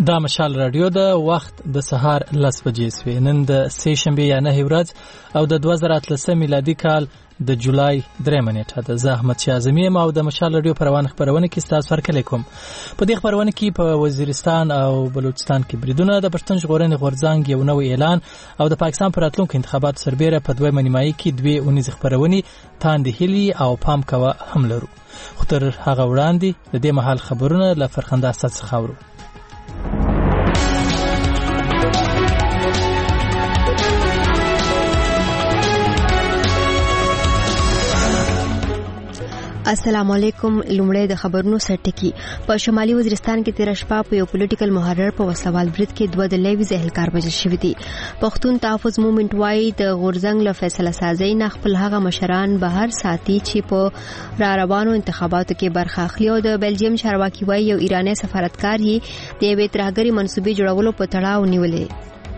دا مشال رادیو د وخت د سهار 10 بجې سوی. نن د سه شنبه یا 9 ورځ او د 2013 میلادي کال د جولای 3 نیټه د زحمت شازمی او د مشال رادیو پروانه خبرونه کې تاسو سره کوم. په دې خبرونه کې په وزیرستان او بلوچستان کې بریدونه د پښتون ژغورنې غورځنګ یو نوې اعلان او د پاکستان پر راتلونکو انتخاباتو سربېره په دوه منیمایي کې دوه اونیز خبرونه تاند هلي او پام کوه هم لرو. خو تر هغه وړاندې د دې مهال خبرونه له فرخنده استاد څخه اورو. السلام علیکم. لومړی د خبرونو سرټکی. په شمالي وزیرستان کې تیر شپه په یو پولیټیکل محرر په وسلوال برید کې دوه د لیویز اهلکار وژل شوي دي. پښتون تحفظ موومنټ وايي د غورځنګ له فیصله سازۍ نه خپل هغه مشران بهر ساتي چې په را روانو انتخاباتو کې برخه اخلي او د بلجیم چارواکي وايي یو ایرانی سفارتکار یې د یوې ترهګرې منسوبې جوړولو په تړاو نیولې.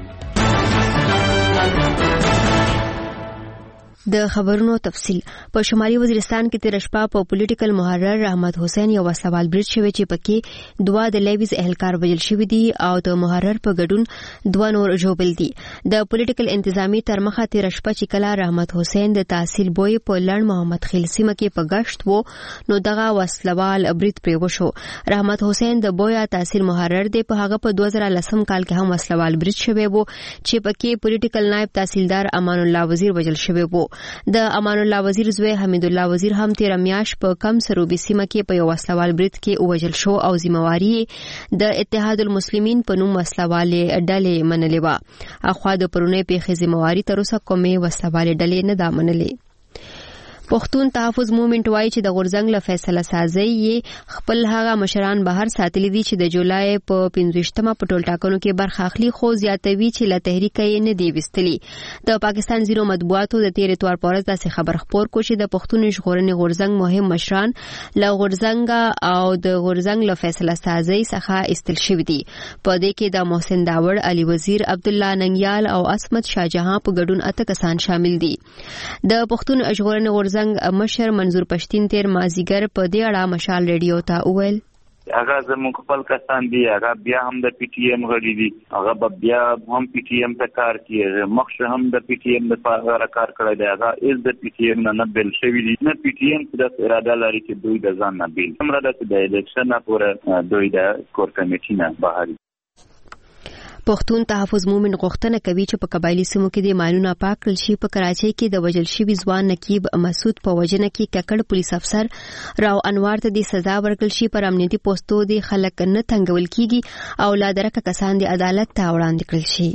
د خبرونو تفصیل. په شمالي وزیرستان کې تیر شپه په پولیټیکل محرر رحمت حسین یو وسلوال برید شوی چې پکې دوه د لیویز اهلکار وژل شوي دي او د محرر په ګډون دوه نور ژوبل دي. د پولیټیکل انتظامی تر مخه تیر شپه چې کله رحمت حسین د تحصیل بوی په لړ محمد خیل سیمه کې په گشت وو نو دغه وسلوال برید پرې وشو. رحمت حسین د بویا تحصیل محرر دی. په هغه په 2010 کال کې هم وسلوال برید شوی وو چې پکې پولیټیکل نائب تحصیلدار امان الله وزیر وژل شوی وو. د امان الله وزیر زوی حمید الله وزیر هم تیر میاش په کم سروبي سیمه کې په یو وسلوال برید کې وژل شو او ذمہواری د اتحاد المسلمین په نوم وسلوالې ډلې منلې و. اخوا د پرونی پیښې ذمہواری تر اوسه کومه وسلوالې ډلې نه دا منلې. پښتون تحفظ موومنټ وايي چې د غورځنګ له فیصله سازۍ یې خپل هغه مشران بهر ساتلي دي چې د جولای په 15مه په ټول ټاکنو کې برخه اخلي خو زیاتوي چې له تحریک یې نه دی وستلي. د پاکستان زیرو مطبوعاتو د تیر اتوار په ورځ داسې خبر خپور کو چې د پښتون ژغورنې غورځنګ مهم مشران له غورځنګ او د غورځنګ له فیصله سازۍ څخه استل شوي دي. په دې کې د محسن داوړ، علي وزیر، عبد الله ننګیال او اسمت شاهجهان په ګډون 8 کسان شامل دي. د پښتون ژغورنې غورځنګ مشر منظور پښتين تیر مازیګر په دې اړه مشال ریډیو ته وویل هغه زموږ خپل کسان دي، هغه بیا هم د پی ټی ایم غړي دي، هغه بیا هم پی ټی ایم ته کار کوي، مخشه هم د پی ټی ایم لپاره کار کړی دی، هغه از د پی ټی ایم نه بل شوی دي. نه پی ټی ایم د اراده لري چې دوی د ځان نه بیل هم راځي د الیکشن لپاره دوی د کور کمیټې نه بهر. پښتون تحفظ موومنټ غوښتنه کوي چې په قبایلی سیمو کې د مالونو پاک کړل شي. په کراچۍ کې د وژل شوي ځوان نقیب مسعود په وژنه کې ککړ پولیس افسر راو انوار ته د سزا ورکړل شي. پر امنیتي پوسټو د خلک نه تنګول کیږي او لا درکه کسان د عدالت ته وړاندې کړل شي.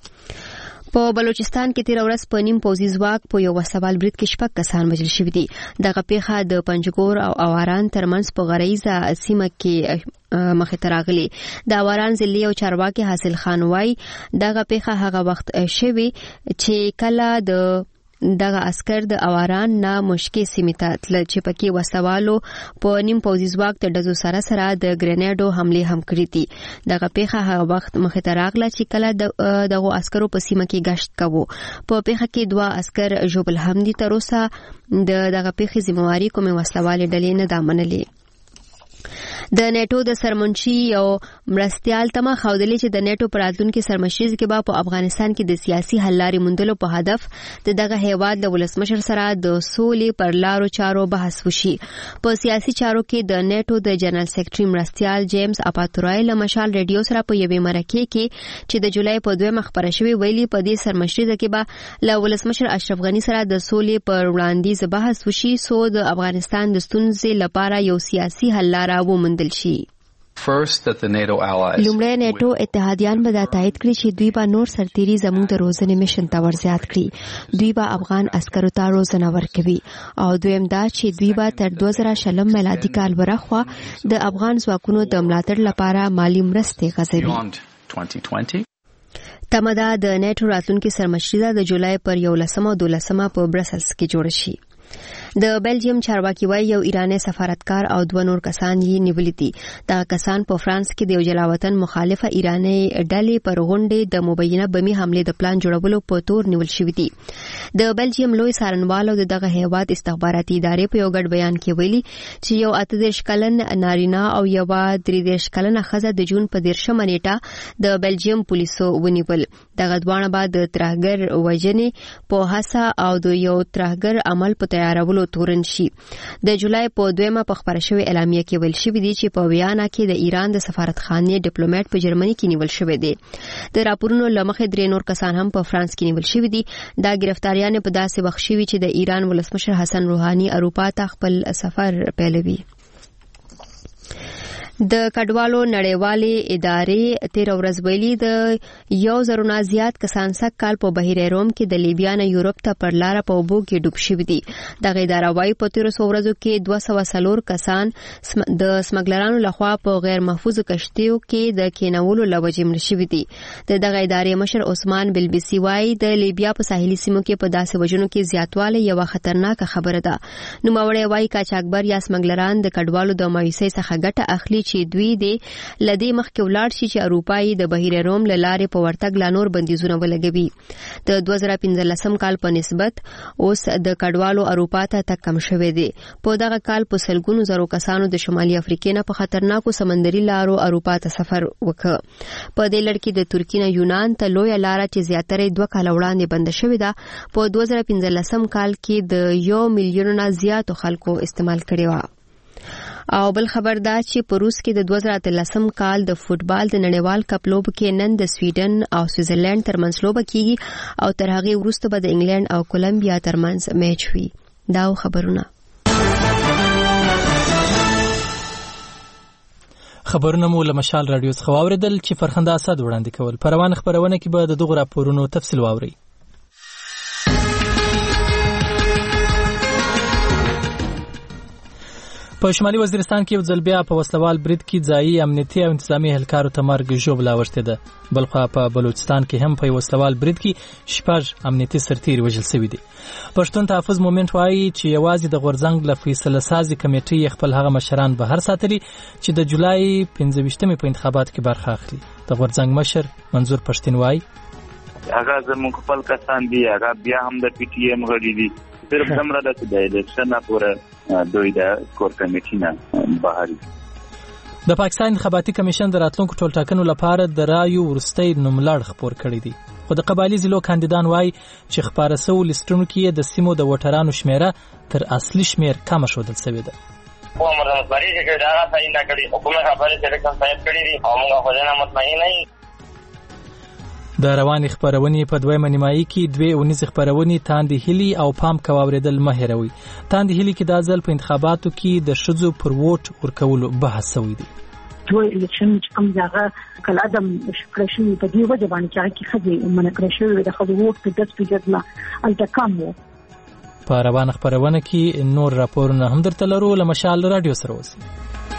په بلوچستان کې تیر ورځ په نیم پوځي ځواک په یو وسوال برید کې 6 کسان وژل شوي دي. دغه پیښه د پنجګور او اواران ترمنځ په غریزه سیمه کې مخې ته راغلي. د اواران ضلعي او چارواکي حاصل خان وايي دغه پیښه هغه وخت شوي چې کله دغه عسكر د اواران نه مشکې سیمې ته تل چې پکې وسوالو په نیم پوځي ځواک ته ډزو سره د ګرینیډو حمله هم کړې دي. دغه پیښه هغه وخت مخې ته راغله چې کله دغه عسکرو په سیمه کې گشت کوو. په پیښه کې 2 عسكر ژوبل هم دي. تر اوسه دغه پیښې ذمہواری کومه وسلوالې ډلې نه دا منلې. د نیټو د سرمنشي یو مرستيال تمه خودلې چې د نیټو پر راتلونکي سرمشري کې به په افغانستان کې د سیاسي حل لارې موندلو په هدف دغه هیواد د ولسمشر سره د سولې پر لارو چارو بحث وشي. په سیاسي چارو کې د نیټو د جنرال سیکریټري مرستيال جیمز اپاتورای له مشال ریډیو سره په یوې مرکه کې چې د جولای په 2 خبره شوی ویلي په دې سرمشري کې به له ولسمشر اشرف غنی سره د سولې پر وړاندیز بحث وشي سو د افغانستان د ستونزې لپاره یو سیاسي حل لار وموندل شي. لومړی نیټو اتحادیان به دا تایید کړي چې دوی به نور سرتیري زموږ د روزنې میشن ته ورزیات کړي. دوی به افغان عسکرو ته روزنه ورکوي او دویم دا چې دوی به تر 2000 میلادي کال ورخوا د افغان ځواکونو د ملاتړ لپاره مالی مرستې غځوي. تمدا د نیټو راتلونکي سرمشري د جولای پر 11 او 12 په برسلز کې جوړ شي. د بلجیم چارواکي وايي یو ایرانی سفارتکار او 2 نور کسان یې نیولي دي. دا کسان په فرانس کې د جلاوطن مخالفه ایرانی ډلې پر غونډې د مبینه بمی حمله د پلان جوړولو په تور نیول شوی دي. د بلجیم لوی څارنوال او دغه هیواد استخباراتي ادارې په یو ګډ بیان کې ویلي چې یو 38 کلن نارینه او یو 33 کلنه ښځه د جون په 10 نیټه د بلجیم پولیسو ونیول. دغه دوانه بعد د ترهګر وژنې په هڅه او د یو ترهګر عمل په تیارولو تورن شي. د جولای په 2 په خبره شوی اعلامیه کې ویل شوی دی چې په ویانا کې د ایران د سفارتخانې ډیپلوماټ په جرمني کې نیول شوی دی. د راپورونو لمخې 3 نور کسان هم په فرانس کې نیول شوی دي. دا گرفتاریان په داسې وخت شوی چې د ایران ولسمشر حسن روحاني اروپا ته خپل سفر پیلوي. د کډوالو نړیوالې ادارې 13 ورځ ویلي د 1000 زیات کسان سږ کال په بحیره روم کې د لیبیا نه یورپ ته پر لار په اوبو کې ډوب شوي دي. دغه اداره وايي په 1300 ورځو کې 204 کسان د سمګلرانو لخوا په غیر محفوظ کشتیو کې د کېنولو لوجې مړ شوي دي. دغه ادارې مشر عثمان بلبیسی وايي د لیبیا په ساحلي سیمو کې په داسې وژنو کې زیاتوالی یو خطرناک خبره ده. نوموړی وايي قاچاقبر یا سمګلران د کډوالو د مایوسۍ څخه ګټه اخلي چې دوی د لدې مخکې ولاړ شي چې اروپایي د بحیره روم له لارې په ورتګ لا نور بندیزونه ولګوي. د 2015 کال په نسبت اوس د کډوالو اروپا ته تګ کم شوی دی. په دغه کال په سلګونو زرو کسانو د شمالي افریقا نه په خطرناکو سمندري لارو اروپا ته سفر وکړ. په دې لړ کې د ترکیې نه یونان ته لویه لاره چې زیاتره 2 کال وړاندې بند شوې ده په 2015 کال کې د 1 میلیون نه زیاتو خلکو استعمال کړې و. او بل خبر دا چې په روس کې د 2013 کال د فوتبال د نړیوال کپ لوب کې نن د سویډن او سویټزرلند ترمنځ لوب کیږي او تر هغه وروسته به د انګلند او کولمبیا ترمنځ میچ وي. دا خبرونه مو له مشال رادیو څخه واوریدل چې فرخنده اسد وړاندې کول. پروان خبرونه کې به د دغه راپورونو تفصیل واوري. په شمالي وزیرستان کې یو ځل بیا په وسلوال برید کې ځایي امنیتي او انتظامی اهلکارو ته مرګ ژوبله اوښتې ده. بلخوا په بلوچستان کې هم په وسلوال برید کې 6 امنیتي سرتیري وژل شوي دي. پښتون تحفظ مومنټ وایي چې یوازې د غورځنګ له فیصله سازي کمیټې خپل هغه مشران بهر ساتلي چې د جولای 15 په انتخاباتو کې برخه اخلي. د غورځنګ مشر منظور پښتین وایي هغه زموږ خپل کسان دي، هغه بیا هم د پی ټی ایم غړي دي. صرف دمره د الیکشن پورې دوی د کور کمیټې نه بهر. د پاکستان انتخاباتي کمیشن د راتلونکو ټولټاکنو لپاره د رایو ورستۍ نوملړ خپور کړی دی. خو د قبایلي ضلعو کاندیدان وایي چې خپاره سوو لیسټونو کې د سیمو د ووټرانو شمیره تر اصلي شمیر کمه ښودل شوې ده. عمر رضواني چې دا راځي نه کړی حکومت خبره چې کوم ځای کړی دي او موږ خو نه مطمئن نه یو. د رواني خبرونې په 2 نیمایي کې 2 اونیزې خبرونې تاندې هلي او پام کووریدل مه هېروئ. تاندې هلي کې دا ځل په انتخاباتو کې د ښځو پر ووټ ورکولو بحث شوی دی. دوی الیکشن چې کوم ځای کله ادم شکرشن په دې وجه باندې چې خځې منکر شوی د خځو ووټ په 10% نه التکام وو. په روانه خبرونه کې نور راپورونه هم درته لرو. له مشال رادیو سره اوسئ.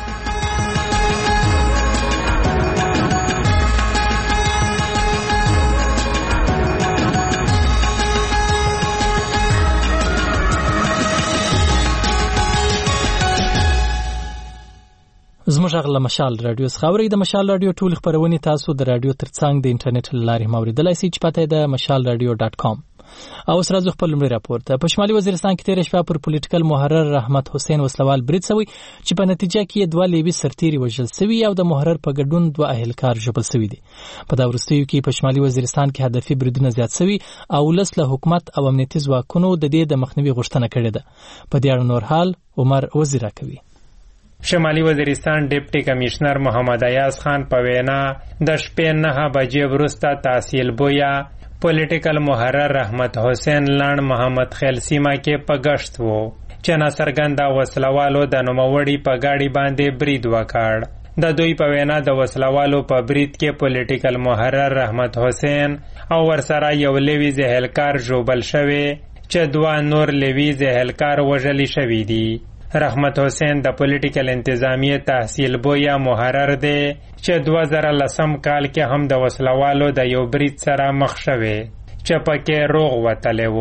زموږ غل مشال رادیو څخه اورئ. د مشال رادیو ټول خبرونه تاسو د رادیو ترڅنګ د انټرنیټ لارې موریدلای شئ چې پته ده mashalradio.com. او سره زه خپل لمړي راپور ته په شمالي وزیرستان کې 13 شپه پر پولیټیکل محرر رحمت حسین وسلوال برید شوی چې په نتیجه کې 2 لیبي سرتیري وژل شوی او د محرر په ګډون 2 اهلکار ژوبل شوی دي. په دا وروستیو کې په شمالي وزیرستان کې هدفي بریدونه زیات شوی او ولسله حکومت او امنیتي ځواکونو د دې د مخنیوي غوښتنه کړې ده. په دې اړه نور حال عمر وزیرا کوي. شمالي وزیرستان ډیپټي کمشنر محمد ایاز خان په وینا د شپې 9 بجې وروسته تحصیل بویا پولیټیکل محرر رحمت حسین لان محمد خیل سیمه کې په گشت وو چې ناڅرګنده وسلوالو د نوموړي په گاډي باندې برید وکړ. د دوی په وینا د وسلوالو په برید کې پولیټیکل محرر رحمت حسین او ورسره یو لوی زهلکار ژوبل شوی چې 2 نور لوی زهلکار وژل شوی دي. رحمت حسین د پولیټیکل انتظامیه تحصیل بویا محرر دی چې 2010 کال کې هم د وسلوالو د یو برید سره مخ شوی چې پکې روغ وتلی وو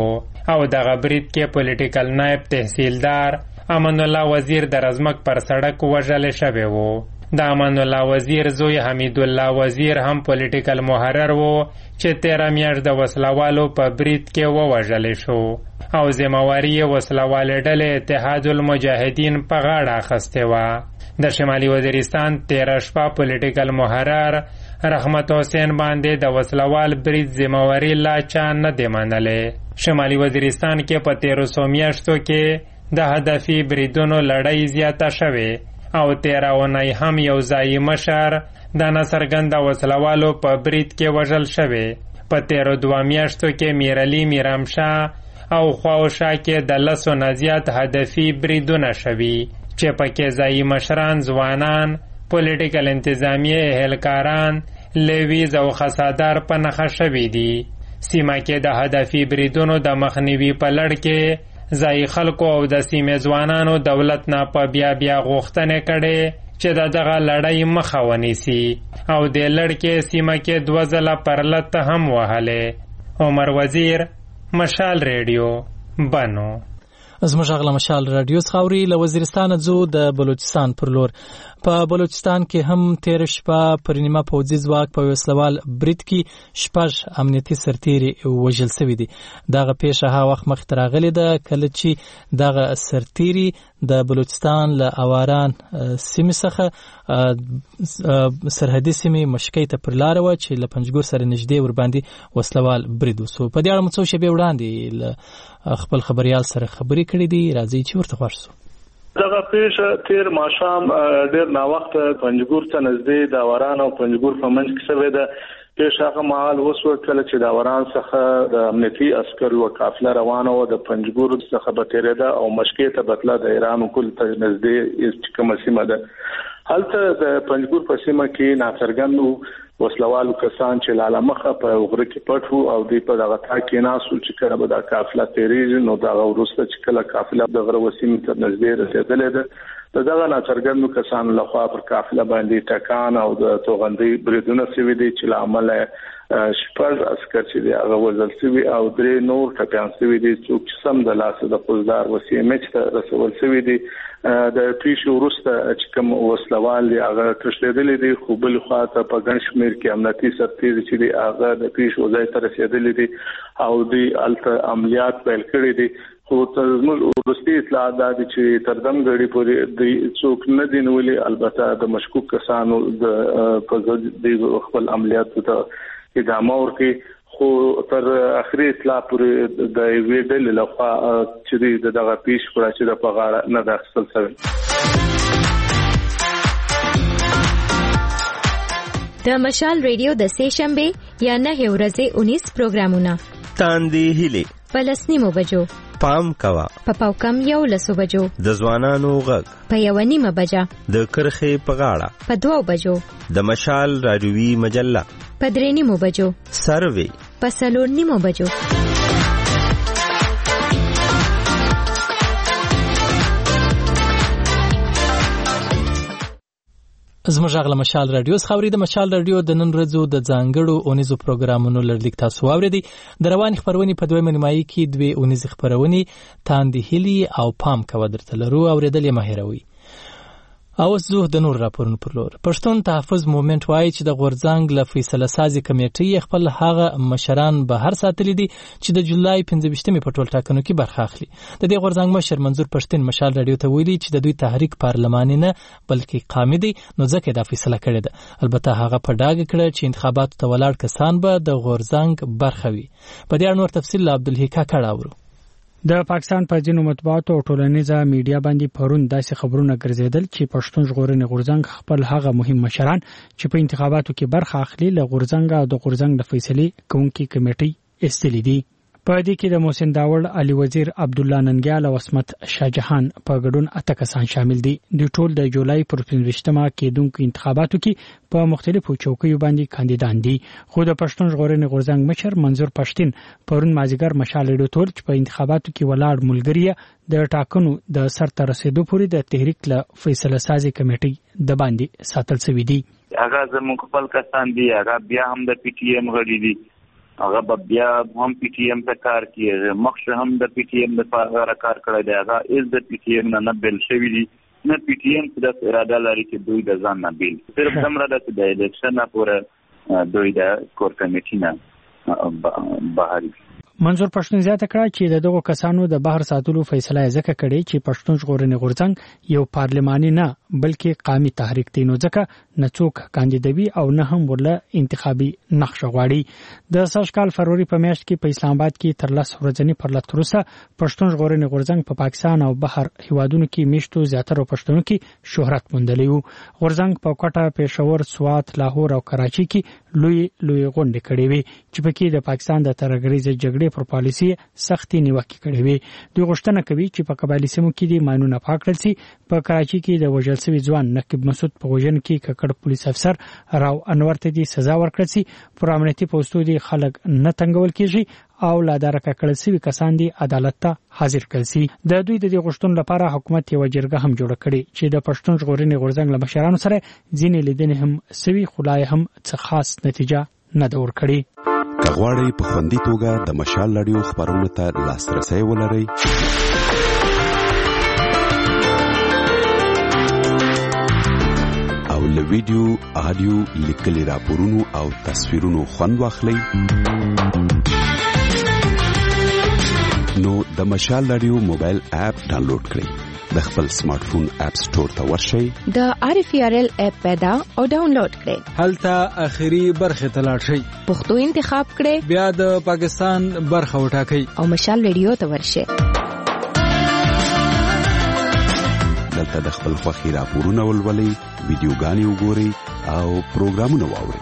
او دغه برید کې پولیټیکل نائب تحصیلدار امان الله وزیر د رزمک پر سړک وژل شوی و. د امان الله وزیر زوی حمید الله وزیر هم پولیټیکل محرر و چې 13 میاشت د وسلوالو په برید کې ووژل شو او ذمہواری وسلوال ډلې اتحاد المجاهدین په غاړه اخیستې وه. د شمالي وزیرستان 13 شپه پولیټیکل محرر رحمت حسین باندې د وسلوال برید ذمہواری لا چا نه دی منلې. شمالي وزیرستان کې په 1300 میاشتو کې د هدفي بریدونو لړۍ زیاته شوې او 13 اونۍ هم یو ځایي مشر د ناڅرګنده وسلوالو په برید کې وژل شوی. په 13 میاشتو کې میرعلي میرامشاه او خواوشا کې د 10 نه زیات هدفي بریدونه شوي چې پکې ځایي مشران، ځوانان، پولیټیکل انتظامیه، اهلکاران، لیویز او خسادار په نښه شوي دي. سیمه کې د هدفي بریدونو د مخنیوي په لړ کې ځایي خلکو او د سیمې ځوانانو دولت نه په بیا غوښتنې کړې چې دغه لړۍ مخه ونیسي او د لړ کې سیمه کې 2 ځله پرلت هم وهلې. عمر وزیر، مشال ریډیو، بنو. زموږ غلا مشال رادیو خاوري له وزیرستان ځو د بلوچستان پر لور. په بلوچستان کې هم 13 شپه پر نیمه پوځي ځواک په وسلوال برید کې 6 امنیتي سرتیري وژل شوي دي. دغه پیښه هغه وخت مخ ته راغلې ده کله چې دغه سرتیري د بلوچستان له اواران سیمې څخه سرحدي سیمې مشکۍ ته پر لار و چې له پنجګور سره نږدې ور باندې وسلوال برید وسو. په دې اړه مو څو شپې وړاندې خپل خبريال سره خبرې کړې دي، راځي چې ورته خوښ شو. دغه پیښه 13 ماښام ډېر نا وخت پنجګور ته نږدې د اواران او پنجګور په منځ کې شوې ده. پیښه هغه مهال وسو کله چې د اواران څخه د امنیتي عسکرو قافله روانه و د پنجګور څخه به تیریده او مشکې ته بتله د ایران کل ته نږدې کومه سیمه ده. هلته د پنجګور په سیمه کې ناڅرګند وسلوالو کسان چې لاله مخه په غره کې پټ وو او دوی په دغه تا کې ناسو چې کله به دا قافله تیریږي نو دا وروسته چې کله قافله د غره وسیمې ته نږدې رسېدلې ده دغه ناڅرګندو کسانو لخوا پر قافله باندې ټکان او د توغندۍ بریدونه شوي دي چې له امله 6 عسکر چې دی هغه وژل شوي او 3 نور ټپیان شوي دي څوک چې سم د لاسه د پوزدار وسیمې ته رسول شوي دي. د پیښې وروسته چې کوم وسلوال دی هغه تښتېدلي دي خو بل خوا ته په ګڼ شمېر کې امنیتي سرتیري چې دی هغه د پیښې ځای ته رسېدلي دي او دوی هلته عملیات پیل کړي دي. خو زموږ وروستي اطلاعات دا دي چې تر دمګړي پورې دوی څوک نه دي نیولي. البته د مشکوک کسانو د خپل عملیاتو ته ادامه ورکړي خو تر اخري اطلاع پورې د یوې ډلې لخوا چې دغه پیښه کړه چې د په غاړه نه ده اخیستل شوې. د مشال ریډیو د سې شنبې یا 9 ورځې 19 پروګرامونه تاندې هیلې په 10 بجو پام کوا په پاوکم 11 بجو د ځوانانو غږ په 1:30 بجه د کرخې په غاړه په 2 بجو د مشال راډیوي مجله په 3:30 بجو سروي په 4:30 بجو. زموږ غلا مشال رادیو خاوري د مشال رادیو د نن ورځو د ځانګړو اونیزو پروګرامونو لړلیک تاسو واوریدي. د روان خبرونې په 2 نیمایي کې 2 اونیز خبرونې تاندې هیلي او پام کوه درته لرو اوریدل یې مهیروي. او زه د نور راپورونو پر لور. پښتون تحفظ موومنت وایي چې د غورځنګ له فیصله سازي کمیټې خپل هغه مشران بهر ساتلي دي چې د جولای 15 په ټول ټاکنو کې برخه اخلي. د دې غورځنګ مشر منظور پښتون مشال رادیو ته ویلي چې د دوی تحریک پارلماني نه بلکې قامي دی نو ځکه دا فیصله کړې ده. البته هغه په ډاګه کړه چې انتخاباتو ته ولاړ کسان به د غورځنګ برخه وي. په دې اړه نور تفصیل عبدالحق کړه. د پاکستان په ځینو مطبوعاتو او ټولنیزه میډیا باندې پرون داسې خبرونه ګرځیدل چې پښتون ژغورنې غورځنګ خپل هغه مهم مشران چې په انتخاباتو کې برخه اخلي له غورځنګ او د غورځنګ د فیصلې کوونکي کمیټې استلې دي. په دې کې د محسن داوړ، علي وزیر، عبد الله ننګیال او عصمت شاهجهان په ګډون 8 کسان شامل دي. دوی ټول د جولای پر 15مه کېدونکو انتخاباتو کې په مختلفو چوکیو باندې کاندیدان دي. خو د پښتون ژغورنې غورځنګ مشر منظور پښتون پرون مازیګر مشال ریډیو ته چې په انتخاباتو کې ولاړ ملګری د ټاکنو د سر ته رسیدو پورې د تحریک له فیصله سازي کمیټې د باندې ساتل شوی دي. هغه زموږ خپل کسان دي، هغه بیا هم د پی ټی ایم غړي دي هغه بیا هم پی ټی ایم ته کار کوي، مخکې هم د پی ټی ایم لپاره کار کړی دی، هغه از د پی ټی ایم نه بیل شوی دی، نه پی ټی ایم د اراده لري چې دوی د ځان نه بیل، صرف دومره ده چې د الیکشن پورې دوی د کور کمیټې نه بهر. منظور پښتون زیاته کړه چې دغه کسانو د بهر ساتلو فیصله ځکه کړې چې پښتون ژغورنې غورځنګ یو پارلماني نه بلکې قومي تحریک دی، نو ځکه نه څوک کاندیدوي او نه هم ورله انتخابي نقشه غواړي. د سږ کال فروری په میاشت کې په اسلام آباد کې تر 10 ورځې پرله تروسه پښتون ژغورنې غورځنګ په پاکستان او بهر هیوادونو کې میشتو زیاتره پښتنو کې شهرت موندلی وو. غورځنګ په کوټه، پېښور، سوات، لاهور او کراچي کې لوی غونډې کړې وې چې پکې د پاکستان د ترهګریز جګړې پر پالیسي سختي نیوکه کړې وې. دوی غوښتنه کوي چې په قبایلي سیمو کې د ماینونه پاک کړل شي. په کراچي کې د وژل شوي ځوان نقیب مسعود په وژنه کې ککړ پولیس افسر راو انور ته د سزا ورکړل شي. پر امنیتي پوسټو د خلک نه تنګول کیږي او لاداره کړل شوي کسان د عدالت ته حاضر کړل شي. د دوی د غوښتنو لپاره حکومت یو جرګه هم جوړ کړي چې د پښتون ژغورنې غورځنګ له مشرانو سره ځینې لیدنې هم سوي، خو لا هم څه خاص نتیجه نه ده ورکړې. کغواړی په خوندي توګه د مشال رادیو خبرونو ته لاسرسي ولرئ او له ویډیو، آډیو، لیکلي راپورونو او تصویرونو خوند واخلئ. نو د مشال رادیو موبایل اپ ډاونلوډ کړئ. د خپل سمارټ فون اپ سٹور ته ورشئ، د RFRL اپ پیدا او ډاونلوډ کړئ. هلته اخیری برخه ته لاړ شئ، پښتو انتخاب کړئ، بیا د پاکستان برخه وټاکئ او مشال ریډیو ته ورشئ. دلته د خپل خوښي راپورونه ولولئ، ویډیوګانې وګورئ او پروګرامونه واورئ.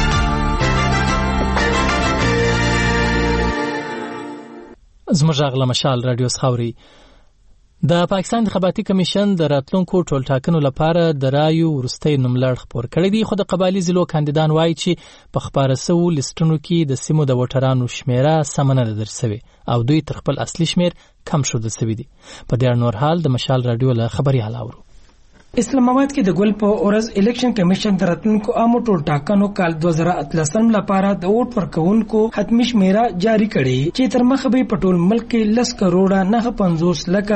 زموږ غږ مشال رادیو خاوري. د پاکستان انتخاباتي کمیشن د راتلونکو ټولټاکنو لپاره د رایو ورستۍ نوملړ خپور کړی دی، خو د قبایلي ضلعو کاندیدان وایي چې په خپاره سوو لیستونو کې د سیمو د ووټرانو شمیره سمه نه ده درج سوې او دوی تر خپل اصلي شمیر کم ښودل سوي دي. په دې نور حال د مشال رادیو له خبريال اورو. اسلام آباد کې د ګل په اورز الیکشن کمیشن د راتلونکو عامو ټولټاکنو کال 2013 لپاره د ووټ ورکوونکو حتمی شمیره جاری کړي چې تر مخه به په ټول ملک کې 10 کروڑ 950 لک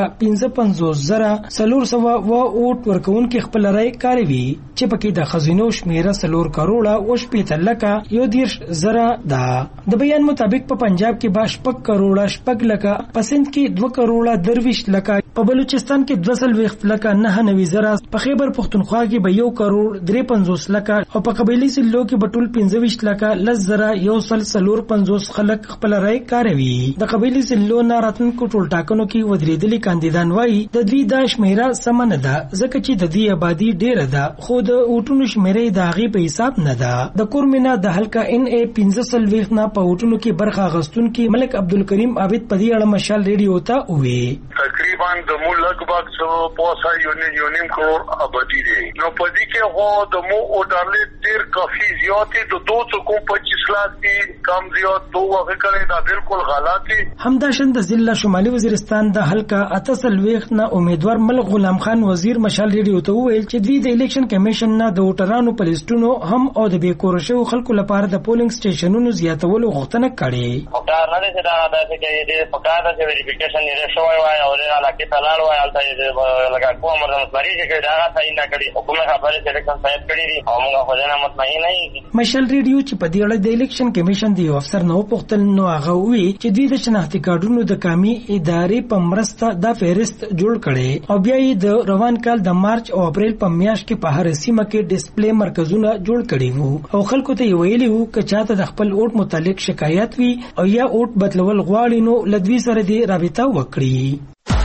55,400 ووټ ورکوونکو خپل رائے کاروي چې پکې د خزینو شمیره 4 کروڑ 80 لک 1,000 ده. د بیان مطابق په پنجاب کې 12 کروڑ 8 لک، په سند کې 2 کروڑ 23 لک، په بلوچستان کې 2 لک 99,000، په خیبر پختونخوا کې به 1 کروڑ 53 لک او په قبایلی ضلعو کې به ټول 25 لک 10,150 خلک خپل رائے کاروي. د قبایلی ضلعو نه راتلونکو ټولټاکنو کې ودرېدلي کاندیدان وایي د دوی د شمیره سم نه ده ځکه چې د دې آبادی ډیره ده خو د ووټونو شمیره د هغې په حساب نه ده. د کورمینا د حلقه NA 15 نه په ووټونو کې برخه اخیستونکي ملک عبدالکریم عابد په دې اړه مشال ریډیو ته وویل تقریبا د مو لګبګ څو پوسا یونیم کروڑ آبادی دی، نو پدې کې هو د مو ووټرلې ډېر کافي زیاتې د 225 لاک کې کم زیات تو واقع کړي دا بالکل غلط دي. همداشان د ضلع شمالي وزیرستان د حلقه 88 نه امیدوار ملک غلام خان وزیر مشال ریډیو ته وویل چې دوی د الیکشن کمیشن نه د ووټرانو په لیستونو هم او د بیکور شوو خلکو لپاره د پولینګ سټیشنونو زیاتولو غوښتنه کړې. دا نه دي دا چې د پکاره چې ویریفیکیشن یې شوی وای او د علاقې تلال وای البته لکه کوم مرزمري چې دا صحیح نه کړی حکومت خبره سلیکشن صاحب کړی دي او موږ په دې نه مطمئن نه یو. مشال ریډیو چې په دې اړه د الیکشن کمیشن دی افسر نو پختل نو هغه وی چې دوی د شناختی کارډونو د کامي ادارې په مرسته د فهرست جوړ کړي او بیا یې د روان کال د مارچ او اپریل په میاشت کې په هر سیمه کې ډیسپلی مرکزونه جوړ کړي وو او خلکو ته ویلي وو چې چاته د خپل ووټ متعلق شکایت وي او یا ووټ بدلول غواړي نو لدوی سره دی رابطه وکړي.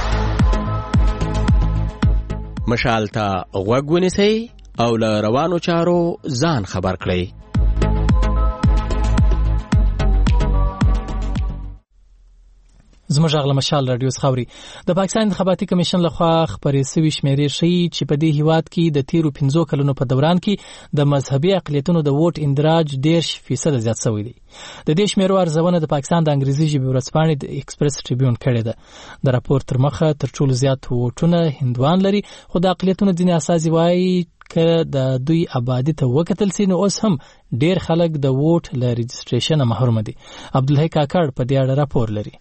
مشال ته غوږ ونیسئ او له روانو چارو ځان خبر کړئ. زموږ غږ مشال رادیو خاوري د پاکستان انتخاباتي کمیشن لخوا خبرې سوي شمیرې ښیي چې په دې هیواد کې د تیرو 15 کلونو په دوران کې د مذهبي اقلیتونو د ووټ اندراج 10% زیات شوی دی. د دې شمیرو ارزونه د پاکستان د انګریزي ژبې ورځپاڼې د ایکسپریس ټریبیون کړې ده. د راپور تر مخه تر ټولو زیات ووټونه هندوان لري، خو د اقلیتونو ځینې اساسي وایي که د دوی آبادی ته وکتل سي نو اوس هم ډیر خلک د ووټ له رجسټریشن محروم دي. عبدالحی کاکړ په دې اړه راپور لري.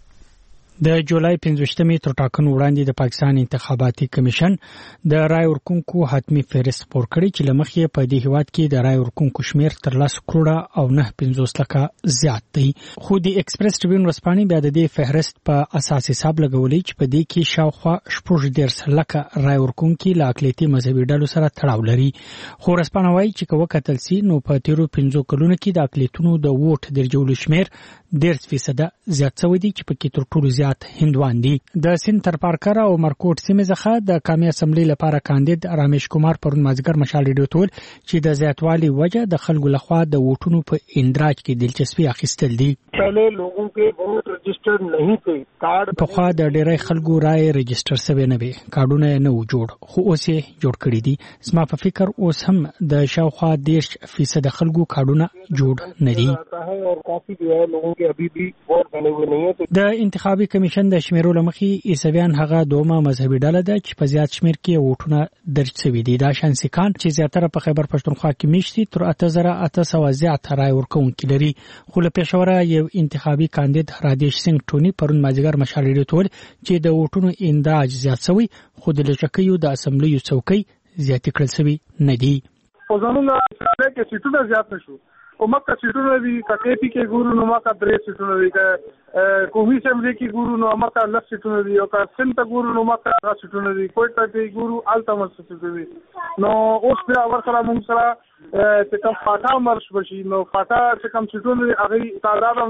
د جولای 15 تر ټاکنو وړاندې د پاکستان انتخاباتي کمیشن د رای ورکونکو حتمی فهرست خپور کړی چې لمخې په دې هیواد کې د رای ورکونکو شمیر تر 10 کروڑه او 9.50 لکه زیات دی. خو د ایکسپریس ټریبیون ورځپاڼې بیا د دې فهرست په اساس حساب لګولې چې په دې کې شاوخوا 14 لکه رای ورکونکي له اقلیتي مذهبي ډلو سره تړاو لري. خو ورځپاڼه وایي چې که وکتل سي نو په تیرو 15 کلونو کې د اقلیتونو د ووټ درجولو شمیر 10% زیات شوی دی چې په کې تر ټولو زیات هندوان دي. د سند تر پارکر او مرکوټ سیمې څخه د قومي اسمبلی لپاره کاندید رامیش کومار پرون مازیګر مشال ریډیو ټول چې د زیاتوالي وجه د خلکو لخوا د ووټونو په اندراج کې دلچسپي اخیستل دي. پہلے لوگوں کے ووٹ رجسٹرڈ نہیں تھے، کارڈ په خوا د ډیری خلکو رائے رجسٹر شوی نه وي، کارډونه نه و جوړ، خو اوس یې جوړ کړی دي. زما په فکر اوس هم د شاوخوا 10% خلکو کارډونه جوړ نه دي. اور کافی جو ہے لوگوں کے ابھی بھی ووٹ بنے ہوئے نہیں ہیں. د انتخابي کمیشن د شمیرو لمخې عیسویان هغه دومره مذهبي ډله ده چې په زیات شمیر کې ووټونه درج شوي دي. دا شان سیکان چې زیاتره په خیبر پښتونخوا کې میشتي تر 8800 زیات رای ورکوونکي لري. خو له پېښوره یو انتخابي کاندید رادیش سنگ ټونی پرون مازیګر مشال ریډیو ټول چې د ووټونو اندراج زیات شوی، خو د لچکیو د اسمبلی څوکۍ زیات کړل شوی نه دي. اوزانونه کې سیټونه زیات نشو او مکه سیټونه دي ککې پی کې ګورو نو مکه درې سیټونه دي، قومي اسمبلی کې ګورو نو مکه لږ سیټونه دي، او که سنت ګورو نو مکه هغه سیټونه دي، کوټه کې ګورو الته مس سیټونه دي. نو اوس بیا ورسره موږ سره چې کوم فاټا مرش بشي نو فاټا چې کوم سیټونه دي هغه تعداد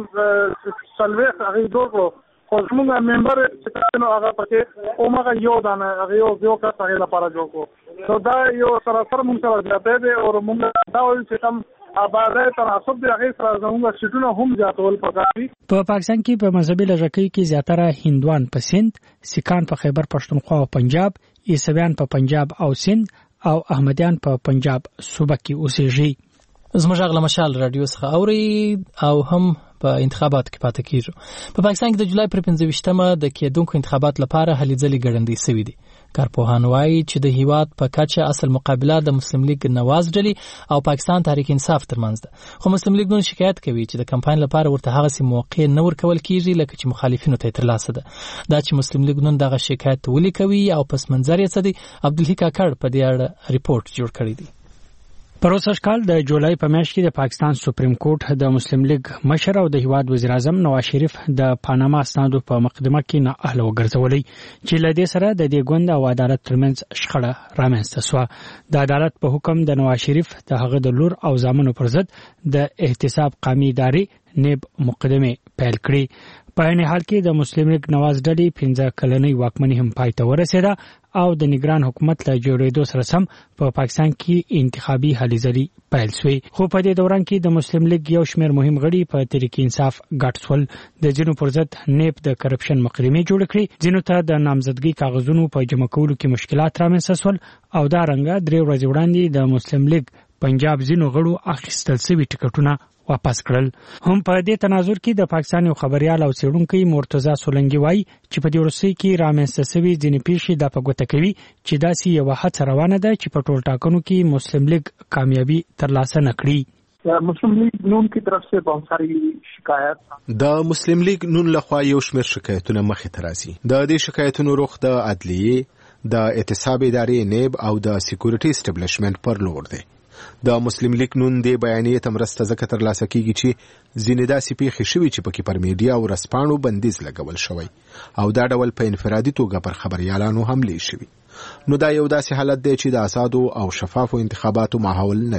سلويخ هغه دوه خو زموږ ممبر چې نو هغه پکې او مګه یو دانه هغه یو کس هغه لپاره جوړ کو. نو دا یو سره موږ سره ځاتې دي او موږ دا وایو چې کوم آبادی تناسب دی هغه سره زموږ سیټونه هم زیاتول پکاري. په پاکستان کې په مذهبي لږکۍ کې زیاتره هندوان په سند، سیکان په خیبر پښتونخوا او پنجاب، عیسویان په پنجاب او سند او احمدیان په پنجاب صوبه کې اوسېږي. زموږ غږ مشال رادیو څخه اوري او هم په انتخاباتو کې پاتې کیږي. په پاکستان کې د جولای پر 15مه د کېدونکو انتخابات لپاره هلې ځلې ګړندۍ شوې دي. کارپوهان وایي چې د هیواد په کچه اصل مقابله د مسلم لیگ نواز ډلې او پاکستان تحریک انصاف ترمنځ ده، خو مسلم لیگ نن شکایت کوي چې د کمپاین لپاره ورته هغه سي موقع نه ورکول کیږي لکه چې مخالفینو ته ترلاسه ده. دا چې مسلم لیگ نن دغه شکایت ولیکوي او پس منظر یې څه دی، عبدالحی کاکړ په دې اړه ریپورت جوړ کړی دی. پروسږ کال د جولای په میاشت کې د پاکستان سپریم کورټ د مسلم لیگ مشر او د هیواد وزیر اعظم نواز شریف د پاناما اسنادو په مقدمه کې نه اهل وګرځولې چې له دې سره د دې ګوند او عدالت ترمنځ شخړه رامنځته شوه. د عدالت په حکم د نواز شریف د هغه د لور او زامنو پر ضد د احتساب قومي ادارې نیب مقدمه پیل کړې. په عین حال کې د مسلم لیگ نواز ډلې 15 کلنۍ واکمني هم پای ته ورسېده او د نگران حکومت له جوړېدو سره سم په پاکستان کې انتخابي هلې ځلې پیل شوې. خو په دې دوران کې د مسلم لیگ یو شمېر مهم غړي په تحریک انصاف ګډ شول. د ځینو پر ضد نیب د کرپشن مقدمې جوړ کړې، ځینو ته د نامزدګۍ کاغذونو په جمع کولو کې مشکلات رامنځته شول او دا رنګه 3 ورځې وړاندې د مسلم لیگ پنجاب ځینو غړو اخیستل شوي ټکټونه واپس کړل. هم په دې تناظر کې د پاکستان یو خبريال او څېړونکی مرتضی سولنګي وایي چې په دې وروستۍ کې رامنځته شوي ځینې پیښې دا په ګوته کوي چې داسې یوه هڅه روانه ده چې په ټول ټاکنو کې مسلم لیگ کامیابي ترلاسه نه کړي. مسلم لیگ نون کی طرف سے بہت ساری شکایت د مسلم لیگ نون لخوا یو شمېر شکایتونه مخې ته راځي. د دې شکایتونو رخ د عدلیې، د احتساب ادارې نیب او د سکیورټي اسټابلیشمنت پر لور دی. د مسلم لیگ نون د بیانیې تمرسته ځکه ترلاسه کیږي چې ځینې داسې پیښې شوي چې پکې پر میډیا او رسپاڼو بندیز لګول شوی او دا ډول په انفرادي توګه پر خبريالانو حملې شوي. نو دا یو داسې حالت دی چې د آزادو او شفافو انتخاباتو ماحول نه دی.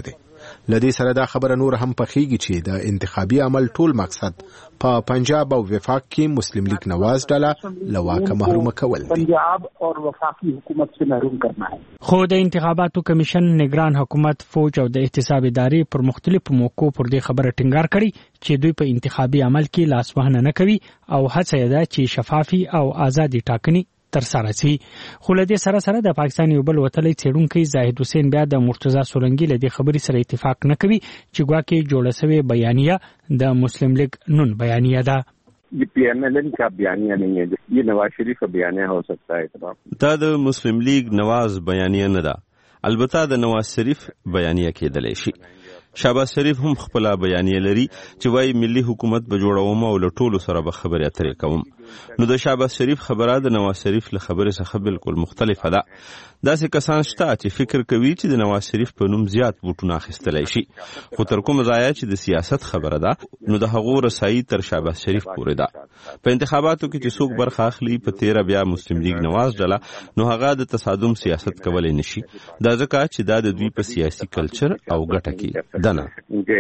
لدې سره دا خبره نور هم پخېږي چې د انتخابي عمل ټول مقصد په پنجاب او وفاق کې مسلم لیگ نواز ډله له واکه محروم کول دي. پنجاب او وفاقي حکومت سے محروم کرنا ہے. خو د انتخاباتو کمیشن نگران حکومت، فوج او د احتساب ادارې پر مختلفو موقعو پر دې خبره ټینګار کړي چې دوی په انتخابي عمل کې لاسوهنه نه کوي او هڅه یې ده چې شفافي او آزادي ټاکنې ترسره شي. خو له دې سره د پاکستان یو بل وتلی څېړونکی زاهد حسین بیا د مرتضی سولنګي له دې خبرې سره اتفاق نه کوي چې ګواکې جوړه شوې بیانیه د مسلم لیگ نون بیانیه ده. یہ پی ایم ایل این کا بیانیہ نہیں ہے، یہ نواز شریف کا بیانیہ ہو سکتا ہے. دا د مسلم لیگ نواز بیانیه نه ده، البته د نواز شریف بیانیه کېدلی شي. شهباز شریف هم خپل بیانیه لري چې وايي ملي حکومت به جوړوم او له ټولو سره به خبرې اترې کوم. نو د شهباز شریف خبره د نواز شریف له خبرې څخه بالکل مختلفه ده. داسې کسان شته چې فکر کوي چې د نواز شریف په نوم زیات بوټونه اخیستلی شي، خو تر کومه ځایه چې د سیاست خبره ده نو د هغو رسایي تر شهباز شریف پورې ده. په انتخاباتو کې چې څوک برخه اخلي په تیره بیا مسلم لیگ نواز ډله، نو هغه د تصادم سیاست کولی نشي. دا ځکه چې دا د دوی په سیاسي کلچر او ګټه کې ده نه.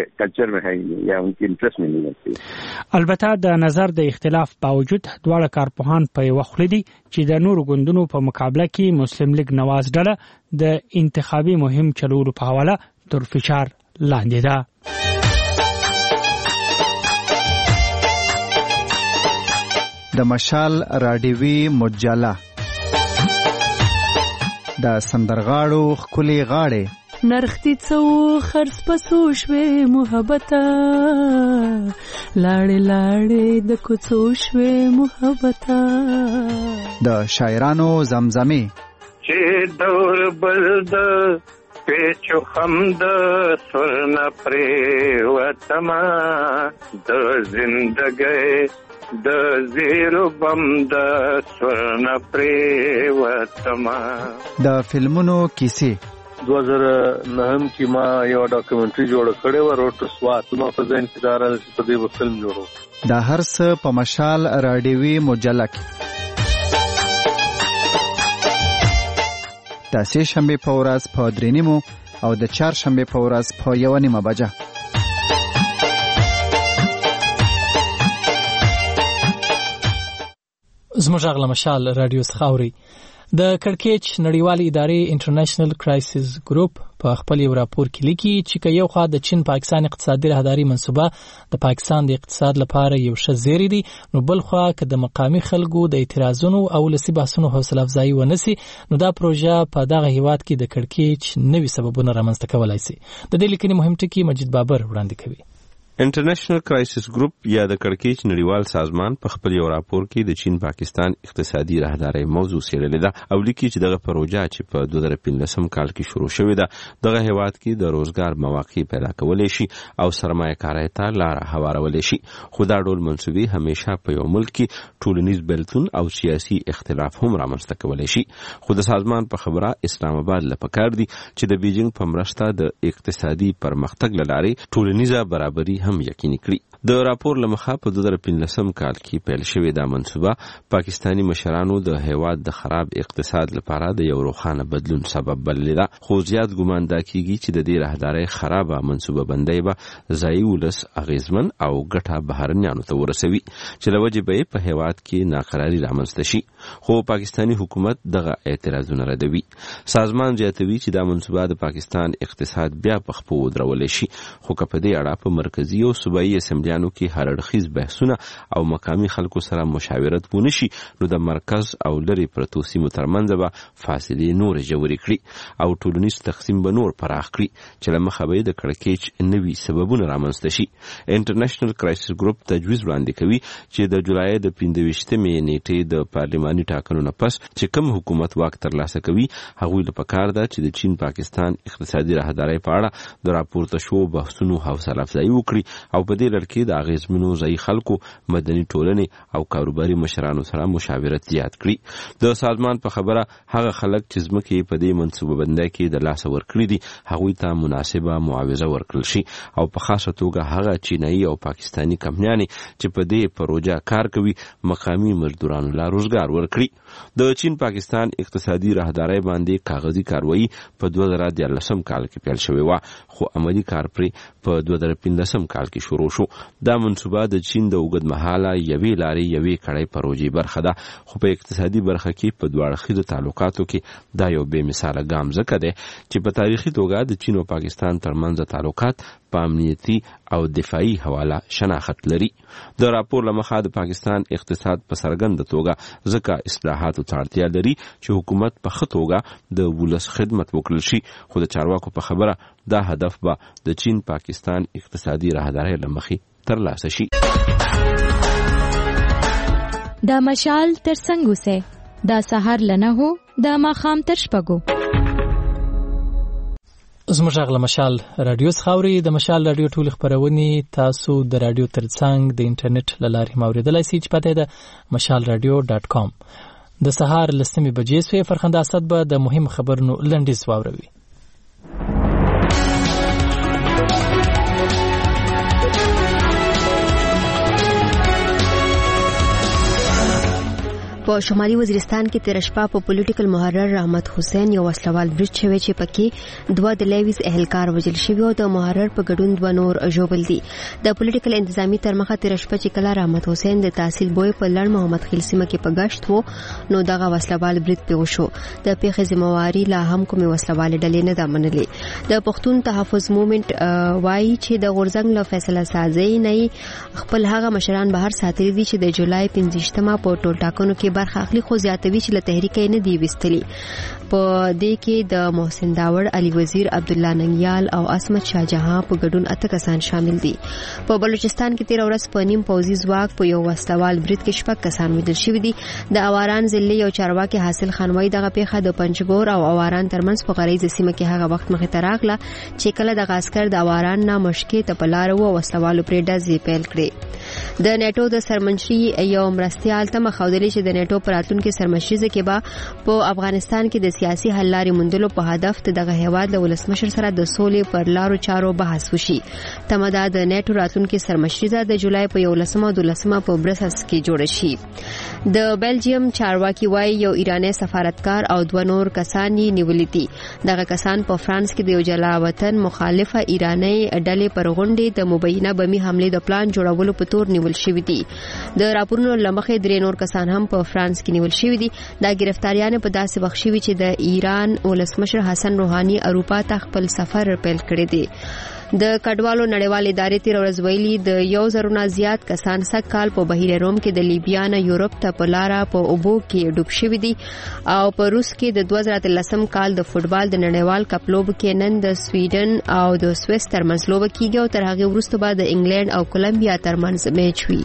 البته د نظر د اختلاف باوجود دواړه کارپوهان په یوه خوله دي چې د نورو ګوندونو په مقابله کې مسلم لیگ نواز ډله د انتخابي مهم چلولو په حواله تر فشار لاندې ده. د مشال راډیوي مجله د سندرغاړو ښکلې غاړې نرختی څو خرڅ پسو شوې محبته لاړې لاړې د کوڅو شوې محبته د شاعرانو زمزمې چې دور بلد پیچو خمد سرنا پریوتما د زندګۍ د زیرو بم د سرنا پریوتما. د فلمونو کیسې 2009 کې ما یو ډاکومنټري جوړ کړې و، روټ ټو سوات. ما په ځین کې دا راځي په دې فلم جوړو. دا هر څه په مشال راډیوي مجله کې د سه شنبه په ورځ په 3:30 او د چهارشنبه په ورځ په 1:30 بجه. زموږ غږ له مشال رادیو څخه اوري. د کړکېچ نړیوالې ادارې انټرنیشنل کرایسس ګروپ په خپل یو راپور کې لیکي چې یو خوا د چین پاکستان اقتصادي راهداري منصوبه د پاکستان د اقتصاد لپاره یو ښه زیری دی، نو بل خوا که د مقامي خلکو د اعتراضونو او ولسي بحثونو حوصله افزایي ونسي، نو دا پروژه په دغه هیواد کې د کړکېچ نوي سببونه رامنځته کولای شي. د دې لیکنې مهم ټکي مجید بابر وړاندې کوي. انټرنیشنل کرایسس ګروپ یا د کړکېچ نړیوال سازمان په خپل یو راپور کې د چین پاکستان اقتصادي راهداري موضوع څېړلې ده او لیکي چې دغه پروژه چې په 2015 کال کې شروع شوې ده دغه هیواد کې د روزګار مواقع پیدا کولای شي او سرمایه‌کارۍ ته لار هوارولی شي. خو دا ډول منصوبې همیشه په یو ملک کې ټولنیز بیلتون او سیاسي اختلاف هم رامنځته کولای شي. خو د سازمان په خبره اسلام آباد له پکار دي چې د بیجینګ په مرسته د اقتصادي پرمختګ لارې ټولنیزه برابري هم یقیني کړي. د راپور لمخه په 2015 کال کې پیل شوې دا منصوبه پاکستانی مشرانو د هیواد د خراب اقتصاد لپاره د یو روښانه بدلون سبب بللې ده. خو زیات ګمان دا کیږي چې د دې راهدارۍ خرابه منصوبه بندۍ به ځایي ولس اغیزمن او ګټه بهرنیانو ته ورسوي چې له وجې به په هیواد کې ناقراري رامنځته شي. خو پاکستانی حکومت دغه اعتراضونه ردوي. سازمان زیاتوي چې دا منصوبه د پاکستان اقتصاد بیا په خپو ودرولی شي، خو که په دې اړه په مرکزي او صوبایي اسمبلیانو کې هر اړخیز بحثونه او مقامي خلکو سره مشاورت ونشي، نو د مرکز او لرې پرتو سیمو ترمنځ به فاصلې نورې ژورې کړي او ټولنیز تقسیم به نور پراخ کړي چې له مخه به د کړکېچ نوي سببونه رامنځته شي. انټرنیشنل کرایسس ګروپ تجویز وړاندې کوي چې د جولای د 15مې نیټې د پارلماني ټاکنو نه پس چې کوم حکومت واک ترلاسه کوي هغوی له پکار ده چې د چین پاکستان اقتصادي راهدارۍ په اړه د راپورته شوو بحثونو حوصله افزایي وکړي او په دې لړ کې د اغیزمنو ځایي خلکو، مدني ټولنې او کاروباري مشرانو سره مشاورت زیات کړي. د سازمان په خبره هغه خلک چې ځمکې په دې منصوبه بندۍ کې د لاسه ورکړي دي هغوی ته مناسبه معاوضه ورکړل شي او په خاصه توګه هغه چینایي او پاکستانی کمپنیانې چې په دې پروژه کار کوي مقامي مزدورانو لا روزګار ورکړي. د چین پاکستان اقتصادي راهدارۍ باندې کاغذي کاروایی په 2014 کال کې پیل شوې و، خو عملی کار پرې په 2015 کال کې شروع شو. دا منصوبه د چین د اوږدمهاله یوې لارې یوې کړۍ پروژې برخه ده، خو په اقتصادي برخه کې په دوه اړخیزو تعلقاتو کې دا یو بې مثاله ګام ځکه دی چې په تاریخي توګه د چین او پاکستان ترمنځ تعلقات په امنیتي او دفاعي حواله شناخت لري. د راپور له مخه د پاکستان اقتصاد په څرګنده توګه ځکه اصلاحاتو ته اړتیا لري چې حکومت په ښه توګه د ولس خدمت وکړل شي، خو د چارواکو په خبره دا هدف به د چین پاکستان اقتصادي راهدارۍ له مخې ترلاسه شي. دا مشال تر څنګه وسه دا سحر لنه هو دا ماخام تر شپږو. زموږ غږ له مشال رادیو څخه اورئ. د مشال رادیو ټول خبرونه تاسو د رادیو ترڅنګ د انټرنیټ له لارې اوریدلای شئ چې پته ده mashalradio.com. د سهار لسمې بجې سوې فرخنده اسد به د مهم خبرونو لنډیز واوروي. په شمالي وزیرستان کې تیر شپه په پولیټیکل محرر رحمت حسین یو وسلوال برج شوی چې پکې 2 د لیویز اهلکار وژل شوی او د محرر په ګډون 2 نور ژوبل دي. د پولیټیکل انتظامی تر مخه تیر شپه چې کله رحمت حسین د تحصیل بوی په لړ محمد خیل سیمه کې په گشت وو نو دغه وسلوال برج پیښ شو. د پیښې ذمہواری لا هم کومه وسلوال ډلې نه ده منلې. د پښتون تحفظ موومېنټ وایي چې د غورځنګ له فیصله سازي نه خپل هغه مشران بهر ساتلي دي چې د جولای 15 په ټول ټاکنو کې برخه اخلي، خو زیاتوي چې له تحریک نه دی وستلی. په دې کې د محسن داوړ، علي وزیر، عبد الله ننګیال او اسمت شاه جهان په ګډون 8 کسان شامل دي. په بلوچستان کې 13 ورځ په نیم پوځي ځواک په یو وسلوال برید کې 6 کسان وژل شوي دي. د اواران ضلع یو چارواکي حاصل خانوي دغه پیښه د پنجګور او اواران ترمنځ په غریزه سیمه کې هغه وخت مخې ته راغله چې کله د غاسکر د اواران نه مشکې ته په لار وو وسلوالو پرې ډزې پیل کړې. د نیټو د سرمنشري یو مرستيال ته مخاودلې چې د نیټو پراتونکو سرمشري کې به په افغانستان کې د سیاسي حل لارې موندلو په هدف دغه هیواد له ولسمشر سره د سولې پر لارو چارو بحث وشي. تمدا د نیټو راتلونکو سرمشري د جولای په 11 او 12 په برسلز کې جوړ شي. د بلجیم چارواکي وایي یو ایرانی سفارتکار او 2 نور کسان یې نیولې دي. دغه کسان په فرانس کې د یو جلا وطن مخالفه ایرانی ډلې پر غونډې د مبینه بمی حمله د پلان جوړولو په تور نیول شوی دي. د راپورونو لمخې 3 نور کسان هم په فرانس کې نیول شوی دي. دا گرفتاریان په داسې وخت شوی چې د ایران ولسمشر حسن روحاني اروپا ته خپل سفر پیل کړی دی. د کډوالو نړیوال ادارې تیر ورځ ویلي د 1000 نه زیات کسان سږ په بحیره روم کې د لیبیا نه یورپ ته په لاره په اوبو کې ډوب شوي دي. او په روس کې د 2013 کال د فوټبال د نړیوال کپ لوب کې نن د سویډن او د سویس ترمنځ لوب کیږي او تر هغه وروسته به د انګلند او کولمبیا ترمنځ میچ وي.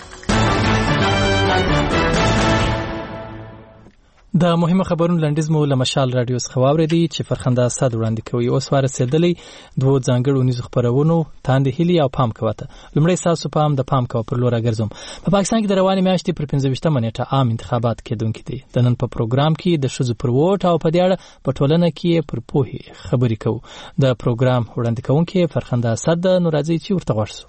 د مهمه خبرونو لنډیز مو له مشال رادیو څخه واوریدي چې فرخنده اسد وړاندې کوي. اوس ورسېدلې 2 ځانګړو نیوز خبرونو تاندې هلي او پام کوته. لومړی تاسو پام د پام کو پر لور راګرځم. په پاکستان کې د رواني میاشتې پر 15 نیټه عام انتخابات کېدونکي دي. د نن په پروګرام کې د شذ پر ووټ او په دې اړه په ټولنه کې پر پوهې خبرې کوو. د پروګرام وړاندې کوونکي فرخنده اسد نو راځي چې ورته ورسو.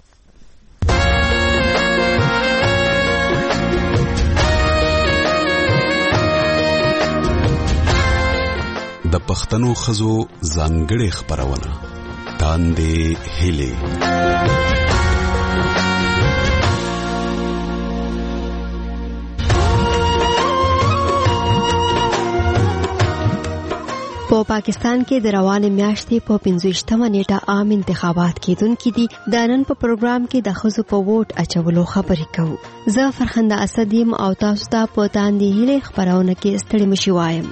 د پښتنو خزو ځانګړې خبرونه تاندې هلي. په پاکستان کې د روانې میاشتې په 15 نیټه عام انتخابات کېدونکي دي. د نن په پروګرام کې د خزو په ووټ اچولو خبرې کوو. زه فرخنده اسد یم او تاسو ته په تاندې هلي خبرونه کې ستړي مشي وایم.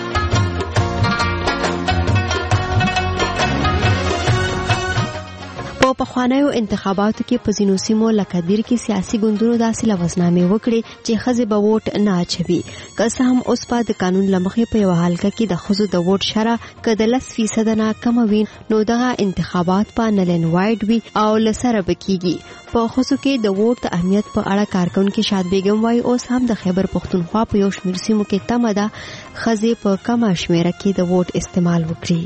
په پخوانیو انتخاباتو کې په ځینو سیمو لکه دیر کې سیاسي ګوندونو داسې لوازنامې وکړي چې ښځې به ووټ نه اچوي. که څه هم اوس په د قانون له مخې په یوه حلقه کې د ښځو د ووټ شرح که د 10% نه کمه وي نو دغه انتخابات په نلن وایډ وي او له سره به کیږي. په ښځو کې د ووټ د اهمیت په اړه کارکونکي شاد بیګم وایي اوس هم د خیبر پښتونخوا په یو شمېر سیمو کې تمه ده ښځې په کمه شمېره کې د ووټ استعمال وکړي.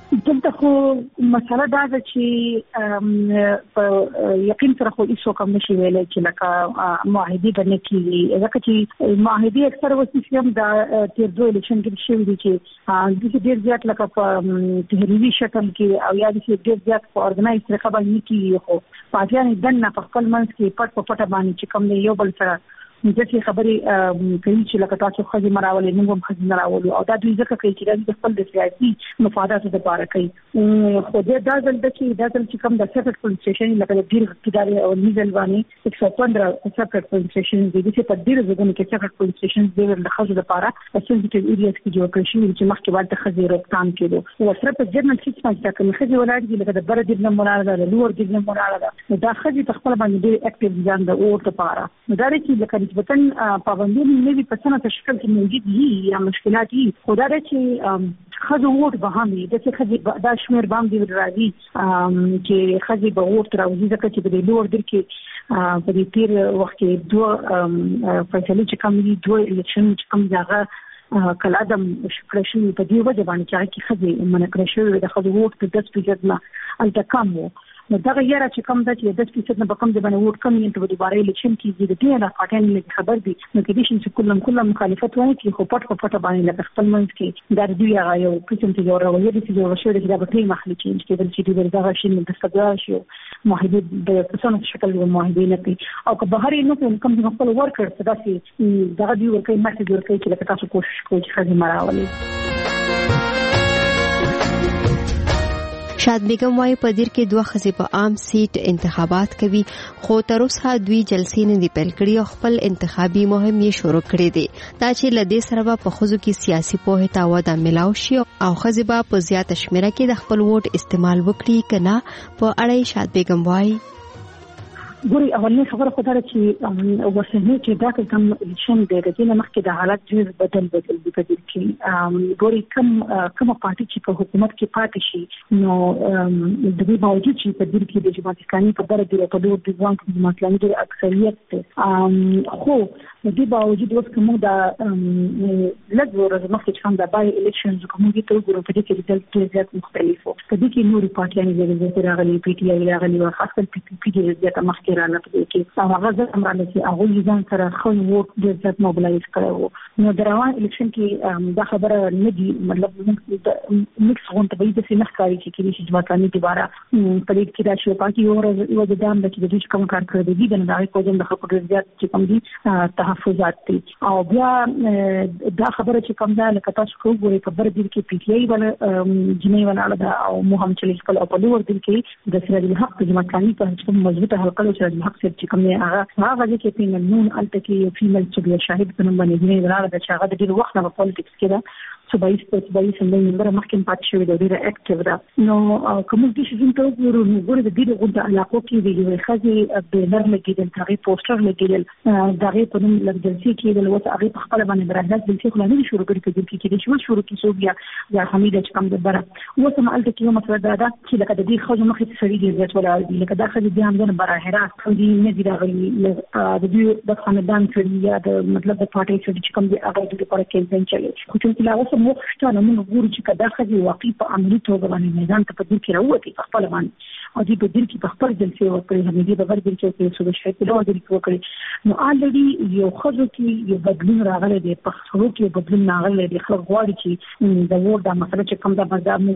دلته خو مسله دا ده چې په یقین سره خو هیڅ کوم نشي ویلای چې لکه معاهدې باندې کیږي ځکه چې معاهدې اکثر وخت هم دا تیر دوه الیکشن کې شوي دي چې د ډیر زیات لکه په تحریري شکل کې او یا د ډیر زیات په اورګنایز طریقه باندې کیږي خو پاتیان دنه په خپل منځ کې پټ په پټه باندې چې کوم یو بل سره چې خبرې کوي چې لکه تاسو خځې مراولې موږ هم خځې مراولو او دا دوی ځکه کوي چې د خپل د سیاسي مفاداتو لپاره کوي خو دا ځل چې کوم د سیپریټ پولیس سټیشن لکه د ډیر ادارې او نیزل باندې 115 سیپریټ پولیس سټیشن دي چې په ډیر ځایونو کې سیپریټ پولیس سټیشن د خځو لپاره سنسټیو ایریاز کې جوړ کړی شوی چې مخکې باندې خځې روکتام کېدو او سره په جرنل سیستم کې کوم خځې ولاړ دي لکه د بر دې نه مولانا د لور دې نه مولانا دا خځې په خپل باندې ډیر اکټیو ځان د اور لپاره دا چې لکه نسبتاً پابندي نه په څنګه تشکیل کې موجود دي یا مشکلات دي خدای دې چې خځو ووټ به هم دي چې خځې دا شمیر باندې راځي چې خځې به ووټ راوځي ځکه چې د لور در کې په دې تیر وخت کې دوه فیصله چې کوم دي دوه الیکشن چې کوم ځای کله د شکرشن په دې وجه باندې چې خځې منکر شوی د خځو ووټ په 10% نه التکام نو دا غیره چې کوم د 10% نه بکم د باندې ووټ کم یې ته دوباره الیکشن کیږي د دې نه پاتین له خبر دي نو کې دي چې کله مخالفت وایي چې خو پټ باندې لکه خپل منځ کې دا دوی هغه یو قسم ته جوړه وایي چې جوړ شوی چې دا به ټیم مخلي چې د دغه شی د استقرار شو معاهده د پسونو شکل د معاهده نه کوي او که بهر یې نو کوم خپل ورکر څه داسې دغه دی ورکې ماته جوړ کوي چې لکه تاسو کوشش کوئ چې خځې مراولي شاد بیگم وايي په دیر کې دوه خزې په عام سیټ انتخابات کوي خو تر اوسه دوی جلسې نه دی پیل کړي او خپل انتخابي مهم یې شروع کړی دی دا چې لدې سره په خزو کې سیاسي پوهه تا ودا ملاو شي او خزې په زیات شمیره کې د خپل ووټ استعمال وکړي کنه په اړه شاد بیگم وايي ګوري اولنی خبره خو دا چې ورسنه چې دا کوم الیکشن دی د دې مخکې د حالت ډیر بدل دی په دې کې ګوري کوم پارټي چې په حکومت کې پاتې شي نو د دې باوجود چې په دې کې د جماعت اسلامي په بره دی په ډول د ځوان جماعت اسلامي د اکثریت خو د دې باوجود اوس کوم دا لږ ورځ مخکې چې دا بای الیکشنز کوم دي ته ګورو په دې کې د زیات مختلفو په دې کې نوري پارټیانې د راغلي پی ټی آی راغلي او خاصه پی پی د زیات مخکې رانه په دې کې هغه ځم را لسی هغه ځان سره خو ووټ د زیات موبلایز کړو نو د روان الیکشن کې دا خبره نه دی مطلب مکس غونډه به د سینه ښکاری چې کې چې جماعت اسلامي دوباره په دې کې راشي پاتې یو د دام د چې د کوم کار کړی دی د نړۍ کوم د خلکو زیات چې کوم دي تحفظات دي او بیا دا خبره چې کوم ده لکه تاسو وګورئ په بر دې کې پی ټی آی ولا جنې ولا دا او مو هم چې خپل په لور دې کې د سره د حق جماعت اسلامي په کوم مضبوطه حلقه چې د حق چې کوم نه هغه کې په نون الته کې فیمل چې شاهد په نوم باندې جنې ولا دا چې هغه د ډیر وخت نه په پالیټکس کې ده صوبایي سمبلی ممبر مخکې پات شوی دی ډیره اکټیو ده نو کوم دي چې څنګه وګورو نو ګورو د دې غونډه علاقو کې دی خځې د نر لګیدل هغه پوسټر لګیدل دغه په نوم لګدلسي کې د لوت هغه په خپل باندې برادر د څه خلانه شروع کړی په دې کې چې شروع کې سوبیا یا حمیده چې کوم د بره اوس هم الته کې یو مسله ده چې لکه د دې خځو مخې ته سړي دي ولا لکه دا خځې د هم بره هرات دي نه دي راغلي د دې د خاندان سړي یا د مطلب د پارټي چې کوم دي هغه د لپاره کېمپین چلی خو چې لا اوس مخشتانه موږ ګورو چې کدا خځې واقعي په عملي توګه باندې میدان ته په دې کې راوځي په خپل باندې او دې په دې کې په خپل جلسه وکړي هم دې په ور دې کې څه شي په ډول دې وکړي نو الریډي یو خځو کې یو بدلون راغلی دی په خلکو کې بدلون راغلی دی خلک غواړي چې د ووټ د مسله چې کوم د بازار موږ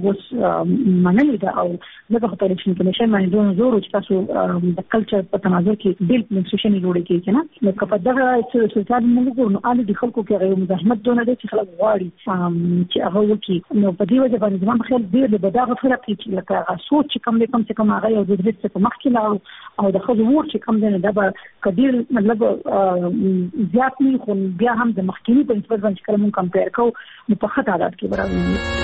منلې ده او دغه په الیکشن کمیشن باندې دوه زور چې تاسو د کلچر په تناظر کې بیل منسوشن جوړ کیږي نه نو په دغه سلطان موږ ګورو نو الریډي خلکو کې غو مزاحمت دونه دي چې خلک غواړي چې هغه وکړي نو په دې وجه باندې زموږ خیال ډېر به دا فرق چې لکه سوچ چې کوم هغه یو د دې څخه مخکې او د خځو ووټ چې کوم دی دا به کډیر مطلب زیات نه خو بیا هم د مخکینی په نسبت باندې کوم کمپیر کوو نو په خطا حالات کې برابر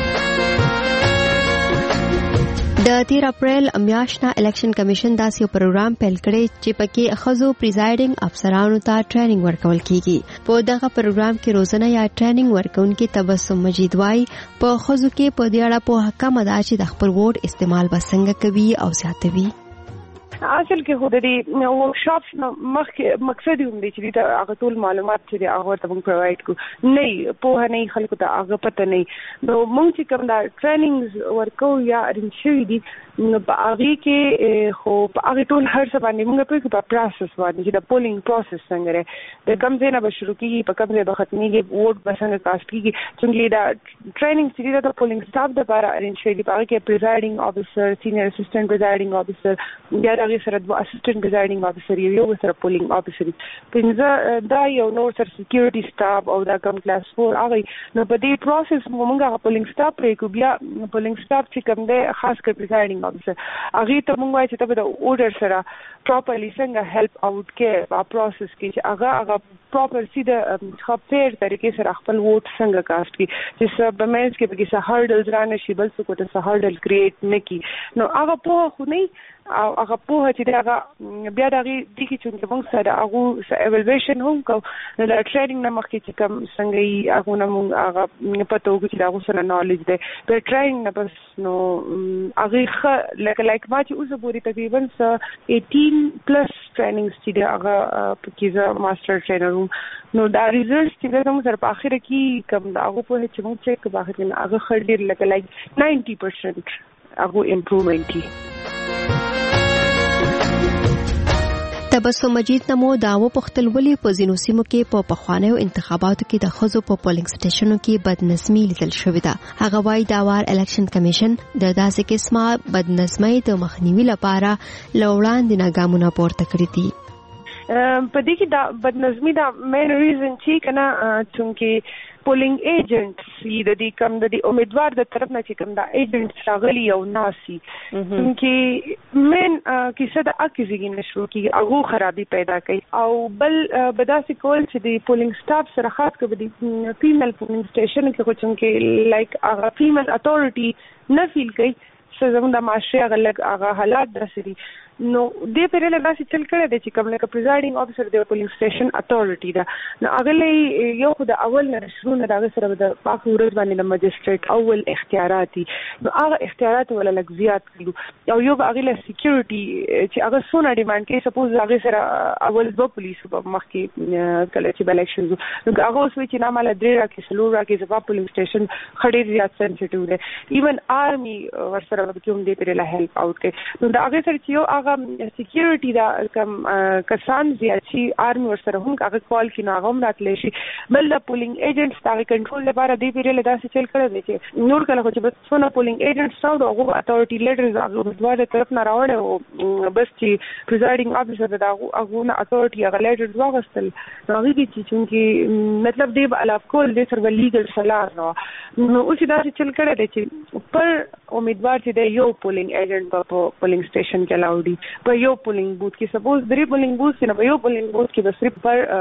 د 13 اپریل میاشت نه الیکشن کمیشن داسې یو پروګرام پیل کړی چې پکې خزو پریزایډینګ افسرانو ته ټریننګ ورکول کیږي په دغه پروګرام کې روزانه یا ټریننګ ورکونکي تبسم مجید وای په خزو کې په دې اړه په حکم ادا چې د خپل ووټ استعمال وسنګ کوي او زیاتوي اصل کې خو د دې ورکشاپ مقصد هم دی چې دا هغه ټول معلومات چې هغه ته موږ پرووایډ کوو نه په نه خلکو ته هغه پته نه نو موږ چې کوم دا ټریننګز ورکو یا ارینج شوي دي نو په هغه کې خو په هغه ټول هر څه باندې موږ په پروسس باندې چې د پولینګ پروسس څنګه دی د کوم ځای نه به شروع کیږي په کوم ځای به ختمېږي ووټ به څنګه کاسټ کیږي څنګه دا ټریننګ چې دی د پولینګ سټاف لپاره ارینج شوي دي په هغه کې پریزایډینګ افیسر سینیئر اسسټنټ پریزایډینګ افیسر یا هغه سره د اسسټنټ پریزایډینګ افیسر یو سره پولینګ افیسر پنځه دا یو نور سره سکیورټي سټاف او دا کم کلاس 4 هغه نو په دې پروسس موږ پولینګ سټاف پرې کو بیا پولینګ سټاف چې کوم دی خاص کر پریزایډینګ افیسر هغه ته موږ وایي چې ته د اورډر سره پراپرلی څنګه هیلپ اوټ کې په پروسس کې چې هغه پراپر سیده خپل طریقې سره خپل ووټ څنګه کاسټ کی چې سب مېنس کې به څه هارډلز را نشي بل څه کوته څه هارډل کریټ نکي نو هغه په خو نه او هغه په چې هغه بیا دغه د کی چې موږ سره هغه ایوالویشن هم کو نو د ټریننګ نه مخکې چې کوم څنګه یې هغه نه موږ هغه پته وکړو چې هغه سره نالج دی په ټریننګ نه بس نو هغه لکه ما چې اوس پوری تقریبا 18 پلس ټریننګز چې هغه پکې ماستر ټرینر نو دا ریزلټس چې موږ سره په اخر کې کوم دا هغه په چې موږ چیک په اخر کې هغه خړډیر لکه 90% هغه امپروومنت دي تبسم مجید نمو داو پختل ولی په ځینو سیمو کې په پخوانیو انتخاباتو کې د خزو په پولینګ سټیشنو کې بدنظمي لیدل شوې ده. هغه وايي دا وار الیکشن کمیشن د داسې قسمه بدنظمۍ د مخنیوي لپاره لوړاندې نه ګامونه پورته کړي دي. په دې کې دا بدنظمي دا مین ریزن چې کنه چې پولینګ ایجنټس د دې کم د امیدوار د طرف نه چې کوم دا ایجنټ راغلي او ناسي چې مین کیسه د اکیزګي نشو کې هغه خرابي پیدا کوي او بل بداسي کول چې د پولینګ سټاف سره خاص کړي د فیمیل پولینګ سټیشن کې خو چې لایک هغه فیمیل اتورټي نه فیل کوي څه زموږ د معاشره هغه حالات داسري نو دې پرې له داسې چل کړی دی چې کوم لکه پریزایډینګ افیسر د پولینګ سټیشن اتورټي ده نو هغه یو خو د اول نه شروع نه دغه سره د پاک ورځ باندې د مجستریټ اول اختیارات نو هغه اختیارات ولا لږ زیات کړو او یو هغه له سکیورټي چې هغه سونه ډیماند کوي سپوز هغه سره اول د پولیس په مخ کې کله چې الیکشن نو هغه اوس چې نه مال درې راکې سلور راکې د پولینګ سټیشن خړې زیات سنسټیو دی ایون آرمي ورسره به کوم دې پرې له هیلپ اوټ کوي نو دا هغه سره چې یو هغه سکیورټي دا کم کسان زیات شي آرمي ورسره هم هغه کال کې ناغم راتلی شي بل د پولینګ ایجنټس دا کنټرول لپاره دی پیرل داسې چل کړی دی چې نور کله خو چې بس څونه پولینګ ایجنټس راو هغه اتورټي لیډرز هغه دوه طرف نه راوړل او بس چې پریزایډینګ افیسر دا هغه نه اتورټي هغه لیډرز واغستل هغه کې چې مطلب دی علاوه کول د سر لیګل صلاح نو اوس دا چل کړی دی چې پر امیدوار چې د یو پولینګ ایجنټ په پولینګ سټیشن کې لاوډي په یو پولینګ بوت کې سپوز درې پولینګ بوت نه په یو پولینګ بوت کې بس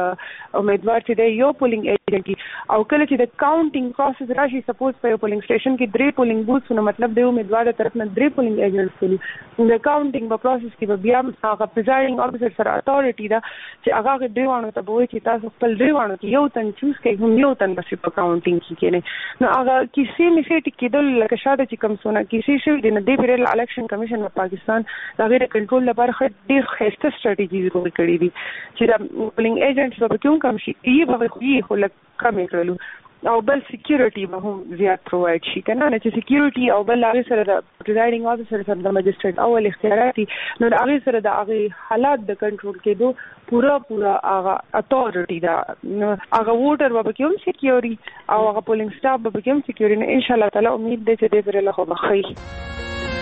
پر امیدوار چې د یو پولینګ ایجنټ او کله چې د کاونټینګ پروسس راشي سپوز په یو پولینګ سټیشن کې درې پولینګ بوت نو مطلب د امیدوار طرف نه درې پولینګ ایجنټ کوي د کاونټینګ په پروسس کې بیا هغه پریزایډینګ افیسر سره اتورټي دا چې هغه دیوانو ته وایي چې تاسو خپل دیوانو کې یو تن چوز کوي هم یو تن بس په کاونټینګ کې کېنه نو هغه کیسې میسټ کېدل لکه شاده چې کم سونه کیسې شوې دي نه د پیرل الیکشن کمیشن په پاکستان دا غیر کنټرول لپاره ډېر ښایسته سټریټیجیز جوړ کړي دي چې د پولینګ ایجنټس به کوم کم شي یې خو لږ کمې کړلو او بل سکیورټي به هم زیات پرووایډ شي کنه چې سکیورټي او بل هغه سره د پریزایډینګ افیسر سره د مجستریټ اول اختیارات نو هغه سره د هغه حالات د کنټرول کېدو پورا هغه اتورټي دا هغه ووټر به کوم سکیورټي او هغه پولینګ سټاف به کوم سکیورټي ان شاء الله تعالی امید ده چې دې پر له خو بخي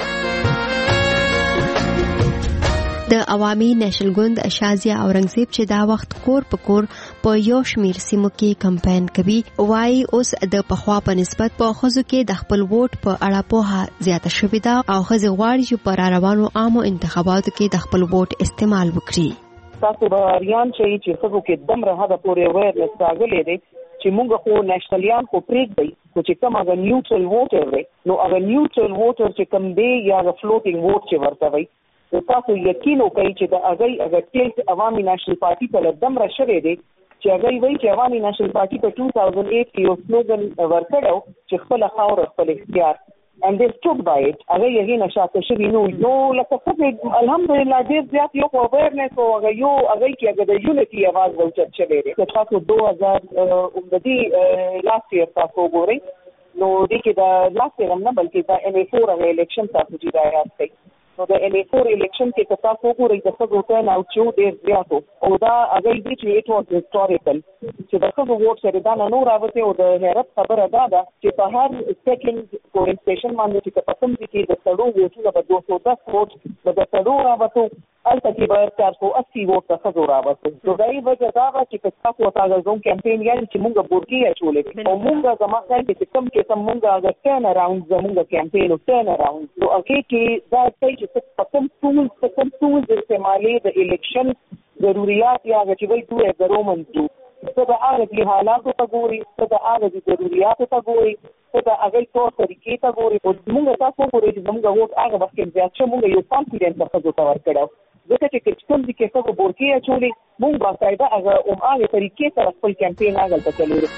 د عوامي نېشنل ګوند شازیا اورنګزیب چې دا وخت کور په کور په یو شمیر سیمو کې کمپاین کوي وايي اوس د پخوا په نسبت په خزو کې د خپل ووټ په اړه په زیاته شوې ده او خزي غواړي چې پر روانو عامو انتخاباتو کې د خپل ووټ استعمال وکړي تاسو به اړیان چې خزو کې دمره هدا پورې وایرلس راغلي دي چې موږ خو نېشنلیان خو پریږدي خو چې کوم هغه نیوټرل ووټر وي نو هغه نیوټرل ووټر چې کوم دی یا هغه فلوټینګ ووټ چې ورته وي تاسو یقین وکړئ چې د هغه ټیلټ عوامي نېشنل پارټي په لدم را شوې دي چې هغه وایي چې عوامي نېشنل پارټي په 2008 کې یو سلوګن ورکړو چې خپل خاور خپل اختیار and they stood by it. هغه یې نه شاته شوي نو لکه څه الحمدلله ډېر زیات یو awareness او هغه کې هغه د یونټي اواز راوچت شوی دی. تاسو 2000 last year تاسو وګورئ نو دې کې د last year نه بلکې د NA4 هغه الیکشن تاسو چې دا یاد کړئ نو د NA4 الیکشن کې تاسو وګورئ د څه ټرن اوټ چې ډېر زیات او دا هغه دې چې it was historical چې د څه ووټ سره دا نه راوته او د حیرت خبره ده چې په هر سیکنډ پولینګ سټیشن باندې چې په کوم ځای کې د سړو ووټونه په 210 ووټ د سړو راوته البته کې به 480 ووټ څخه راوته نو دا یې وجه دا چې تاسو تاسو زوم کمپاین یې چې موږ بورکی اچولې او موږ زما خیال کې کوم کې سم موږ هغه ټرن اراوند زموږ کمپاین او ټرن اراوند نو هغه کې دا چې کوم ټولز استعمالي د الیکشن ضرورت یا چې وایي دوه درومن دي څه د هغه حالاتو ته ګوري څه د هغه ضرورتو ته ګوري څه د هغه تور طریقې ته ګوري او موږ تاسو ګورئ چې موږ ووټ هغه وخت کې زیات شو موږ یو کانفیډنس څخه څه ورکړو ځکه چې کوم دي کې څه بورکی اچولې موږ باقاعده هغه طریقې سره خپل کمپاین هغه ته چلو.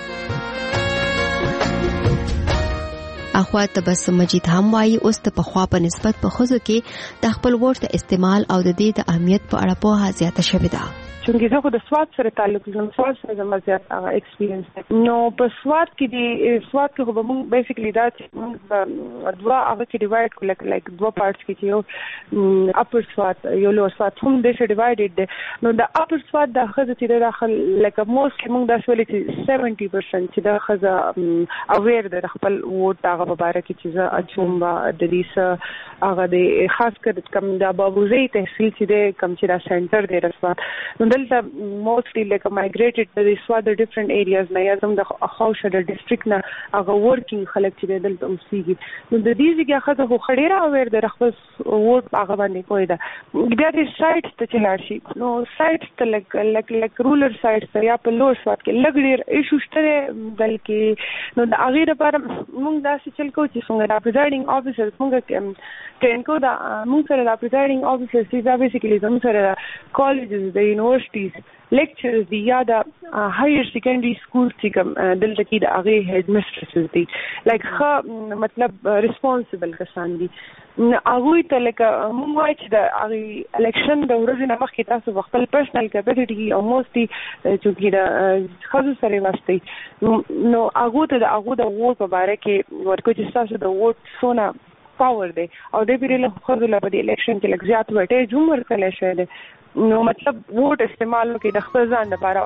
اخوا تبسم مجید هم وایي اوس ته په خوا په نسبت په خوځو کې د خپل ووټ د استعمال او د دې د اهمیت په اړه په زیاته شوې ده. چونکه زه خو د سواد سره تعلق لرم سواد سره زما زیات ایکسپیرینس نو په سواد کې خو به موږ بیسیکلی دا چې موږ دوه هغه کې ډیوایډ کړو لایک دوه پارټس کې چې یو اپر سواد یو لوور سواد هم د څه ډیوایډډ دي نو د اپر سواد د خزه چې داخل لکه موست موږ دا سوالي چې 70% چې د خزه اویر د خپل ووټ هغه مبارک چې زه اچوم د دې هغه د خاص کر کوم د بابوزي تحصیل چې د کوم چې دا سنټر دی رسوا دلته موستلی لکه مایګریټډ د سواد د ډیفرنٹ ایریاز نه یا زم د خوښه د ډیسټریکټ نه هغه ورکینګ خلک چې دلته اوسېږي نو د دې ځای خاطر خو خړېره اویر د خپل ووټ هغه باندې کوی دا بیا د سایټ ته چلار شي نو سایټ ته لک رولر سایټ ته یا په لوړ سواد کې لګړي ایشو شته بلکې نو د هغه لپاره موږ دا چې کو چې څنګه د پریزایډینګ افیسر موږ ټرین کو دا موږ سره د پریزایډینګ افیسر چې بیسیکلی زموږ سره کالجز د یونیورسيټیز لیکچرز دی یا د هایر سیکنډري سکول چې کوم دلته کې د هغه هډ میسټرز دي لایک ښه مطلب ریسپانسیبل کسان دي هغه ته لکه موږ وایو چې د هغه الیکشن د ورځې نه مخکې تاسو خپل پرسنل کیپاسټي او موستي چې د خاصو سره واسطه نو هغه ته د هغه د ووټ په اړه کې ورکو چې تاسو د ووټ سونه پاور دی او د بیرله خو د لپاره الیکشن کې لږ زیات وټه جمهور کله شوی دی نو مطلب ووټ استعمال وکړي د خپل ځان لپاره.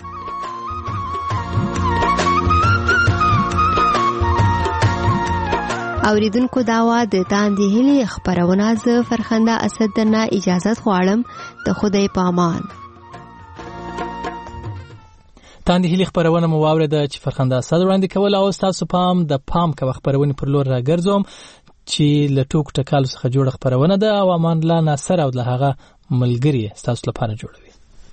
اوریدونکو داوا د تاندې هلي خبرونه ز فرخنده اسد درنه اجازه غواړم ته خدای پامان. تاندې هلي خبرونه مو واورید چې فرخنده اسد وړاندې کول او تاسو پام د پام کا خبرونه پر لور راګرځوم چې له ټوک ټکالو څخه جوړ خبرونه ده او امان الله ناصر او د هغه ملګری تاسو لپاره جوړوي.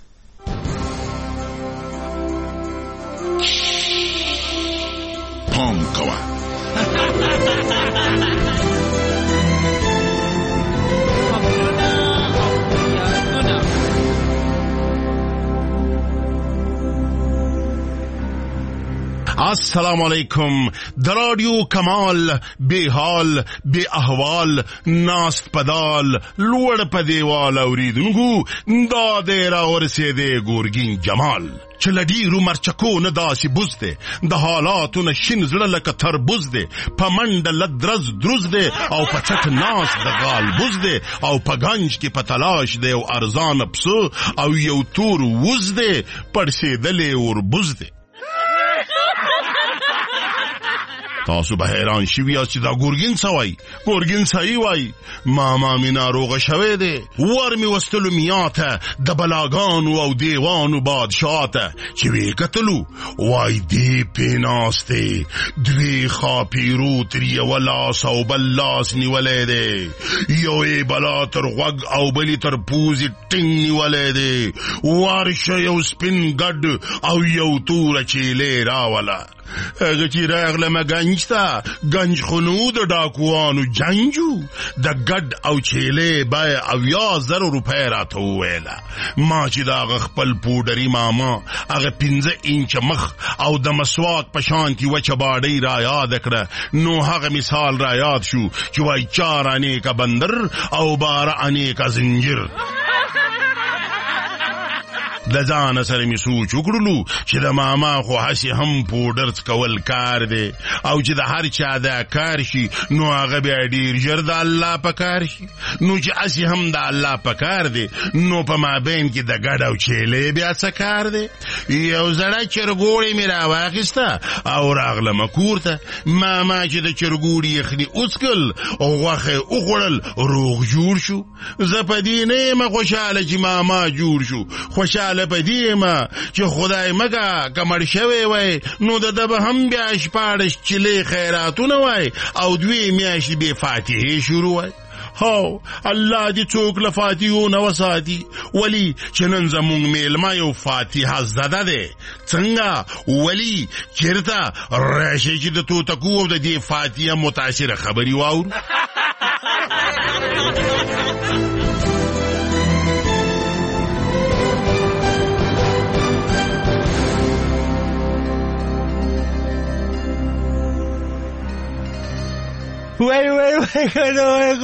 پام کوه السلام علیکم. د رادیو کمال بے حال بے احوال ناست پدال لوړ پدیوال اوریدونکو دا دیرا ورسېده ګورګین جمال چې لډیرو مرچکو نه داسې بوزده د حالاتو نه شین زړه لکه تربوز دی په منډه لدرز دروز دی او په چت ناس د غال بوز دی او په گنج کې په تلاش دی او ارزان پسو او یو تور وز دی پړسېدلې اور بوز دی. تاسو به حیران شوی یاست چې دا ګورګین سوای ګورګین سای وای ماما مینا روغه شوه دی ورمی وستلو میاته د بلاګانو او دیوانو بادشاهته چې وی کتلو وای دی پیناسته دوی خاپیرو تری ولا سو بلاس نیولې دی یو ای بلا تر غوګ او بلی تر پوزي ټینګ نیولې دی ورشه یو سپین ګډ او یو تور چیلې راولا هغه چې راغلمه ګنج ته ګنج خو نو د ډاکوانو جنجو د ګډ او چیلې بیه 80,000 روپۍ راته وویله. ما چې د هغه خپل پوډري ماما هغه 15 انچه مخ او د مسواک په شانتي وچه باډۍ را یاد کړه نو هغه مثال را یاد شو چې وای 4 انې کا بندر او 12 انې کا زنجیر. د ځان سره می سوچ وکړلو چې د ماما خو هسې هم پوډر څکول کار دی او چې د هر چا دا کار شي نو هغه بیا ډېر ژر د الله په کار شي. نو چې هسې هم د الله په کار دی نو په مابین کې د ګډ او چیلې بیا څه کار دی؟ یو زړه چرګوړی مې راواخیسته او راغلمه کور ته. ماما چې د چرګوړي یخني وڅکل او غوښه وخوړل روغ جوړ شو. زه په دې نه یم خوشحاله چې ماما جوړ شو، خوشحاله په دې یم چې خدای مګه که مړ شوی وای نو د به هم بیا 14 چلې خیراتونه وای او 2 میاشتې بې فاتحې شروع وای. هو الله دې څوک له فاتحو نه وساتي. ولی چې نن زمونږ میلمه یو فاتحه زده دی. څنګه ولی چېرته راشي چې د توتکو او د دې فاتحه متاثره خبرې واورو. وای وای وای خدای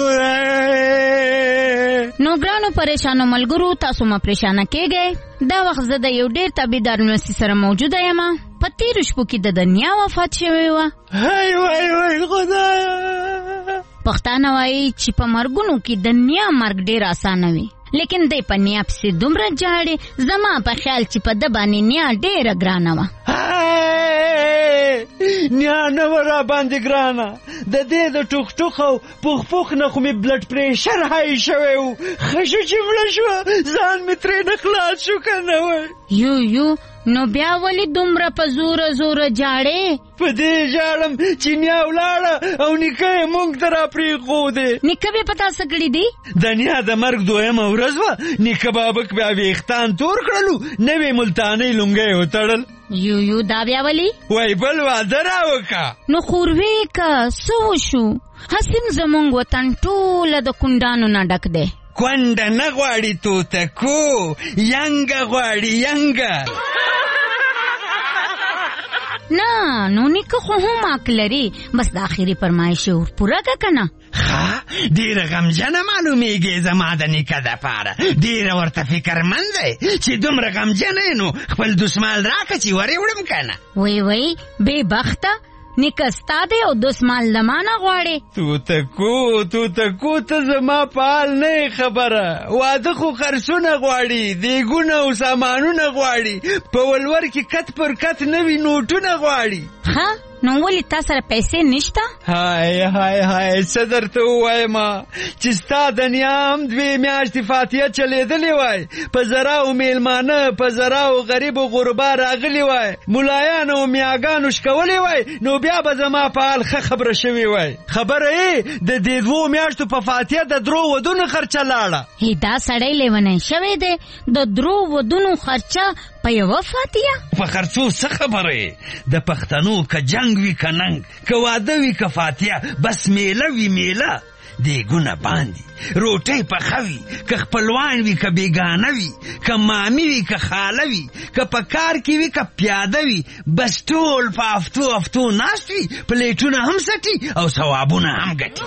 نو ګرانو پریشانو ملګرو تاسو ما پریشانه کېږئ. دا وخت زه د یو ډېر تابعدار مېلمستي سره موجوده یم. په تېرو شپو کې د دنیا وفات شوې وه. وای وای وای خدایه. پښتانه وایي چې په مرګونو کې د نیا مرګ ډېر اسانه وي، لیکن دی په نیا پسې دومره جاړي. زما په خیال چې په ده باندې نیا ډېره ګرانه وه. نیا نه وه را باندې ګرانه. د دې د ټوخ ټوخ او پوخ پوخ نه خو مې بلډ پریشر های شوی و. ښه شو چې مړه شوه، ځان مې ترې نه خلاص شو که نه وی. یو نو بیا ولې دومره په زوره زوره جاړې؟ په دې جاړم چې نیا ولاړه او نیکه یې موږ ته را پرېښودې. نیکه بیا په تا څه کړي دي؟ د نیا د مرګ 2مه ورځ وه. نیکه بابک بیا ویښتان تور کړلو، نوې ملتانۍ لونګۍ یې وتړل. یو دا بیا ولې؟ وای بل واده را وکړه. نو خوروې که څه وشو؟ هسې زموږ وطن ټوله د کونډانو نه ډک دی. کونډه نه غواړي توتکو، ینګه غواړي ینګه. نه نو نیکه خو هم حق لري، بس د آخري فرمایش ور پوره که که نه؟ ښه ډېره غمجنه معلومیږي زما د نیکه دپاره. ډېره ورته فکرمند دی چې دومره غمجنه یې نو خپل دسمال راکړه چې ورې وړم که نه. وی بې بخته نیکه ستا دی او دسمال له ما نه غواړې. توتکو ته زما په حال نه خبره. واده خو خرڅونه غواړي، دیګونه او سامانونه غواړي، په ولور کې کت پر کت نوي نوټونه غواړي. ښه نو ولې تا سره پیسې نشته؟ های څه درته ووایم چې ستا د نیا هم 2 میاشتې فاتحه چلېدلې وای، په زراو میلمانه په زراو غریب و غربا راغلي وای، ملایان او میاګانو شکولې وای، نو بیا به زما په حال ښه خبره شوې وای. خبره یې د دې 2 میاشتو په فاتحه د 3 ودونو خرچه لاړه. دا سړی لیونی شوی دی، د 3 ودونو خرچه په یوه فاتحه؟ په خرڅو څه خبره؟ د پښتنو که جنګ وي که ننګ، که واده وي که فاتحه، بس میله وي میله. دیګونه باندې روټۍ پخه وي، که خپلوان وي که بیګانه وي، که مامي وي که خاله وي، که په کار کې وي که پیاده وي، بس ټول په افتو ناست وي، پلیټونه هم سټي او ثوابونه هم ګټي.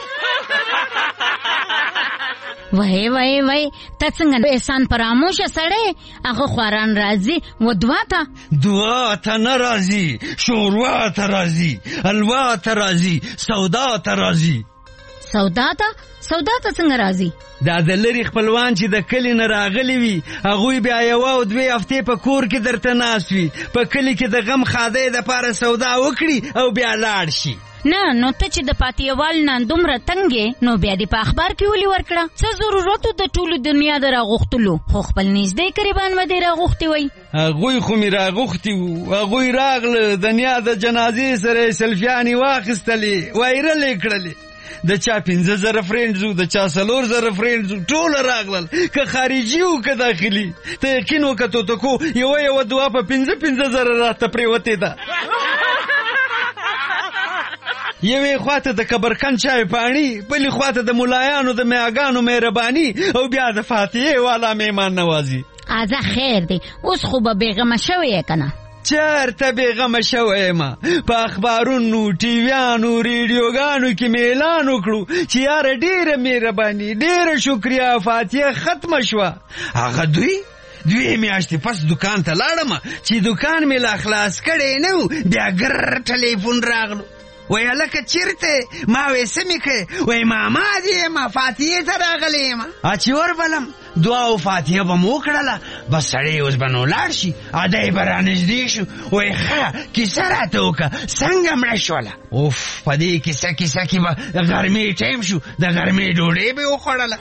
وای ته څنګه احسان فراموشه سړی؟ هغه خواران راځي و دعا ته نه راځي، شوروا ته راځي، الوا ته راځي، سودا ته راځي. سودا ته څنګه راځي؟ دا د لري خپلوان چې د کلی نه راغلي وي، هغوی بیا 1 او 2 هفتې په کور کې درته ناست وي، په کلی کې د غم خادۍ دپاره سودا وکړي او بیا لاړ شي. نه نو ته چې د پاتیوال نه دومره تنګې، نو بیا دې په اخبار کې ولې ورکړه؟ څه ضرورت د ټولو دنیا د راغوښتلو؟ خو خپل نږدې قریبان به دې راغوښتي وای. هغوی خو مې راغوښتي وو، هغوی راغله، د نیا د جنازې سره یې سلفیانې واخیستلې، وایرل یې کړلې. د چا 15,000 فرینډز وو، د چا 4,000 فرینډز وو، ټوله راغلل، که خارجي وو که داخلي. ته یقین وکړه توتکو، یوه دعا په 15,000 راته پرېوتې ده. یوې خواته د کبرکن چای پاڼي، بلې خواته د ملایانو د میاګانو مهرباني، او بیا د فاتحې والا میمان نوازي. ازه خیر دی، اوس خو به بېغمه شوی یې که نه؟ چېرته بېغمه شوی یم؟ په اخبارونو، ټیویانو، ریډیوګانو کې مې اعلان وکړو چې یاره ډېره مهرباني، ډېره شکریه، فاتحه ختمه شوه. هغه دوی میاشتې پس دکان ته لاړم چې دکان مې لا خلاص کړی نه و، بیا ګر ټلیفون راغلو. وی هلکه چېرته؟ ما وی څه مې کوې؟ وی ماما دې یم، فاتحې ته راغلی یم. چې وربلم دعا او فاتحه به مو وکړله، بس سړی اوس به نو لاړ شي. دی به رانږدې شو. وی ښه کیسه راته وکړه، څنګه مړه شوله؟ اوف، په دې کیسه کې به د غرمې ټایم شو، د غرمې ډوډۍ به وخوړله.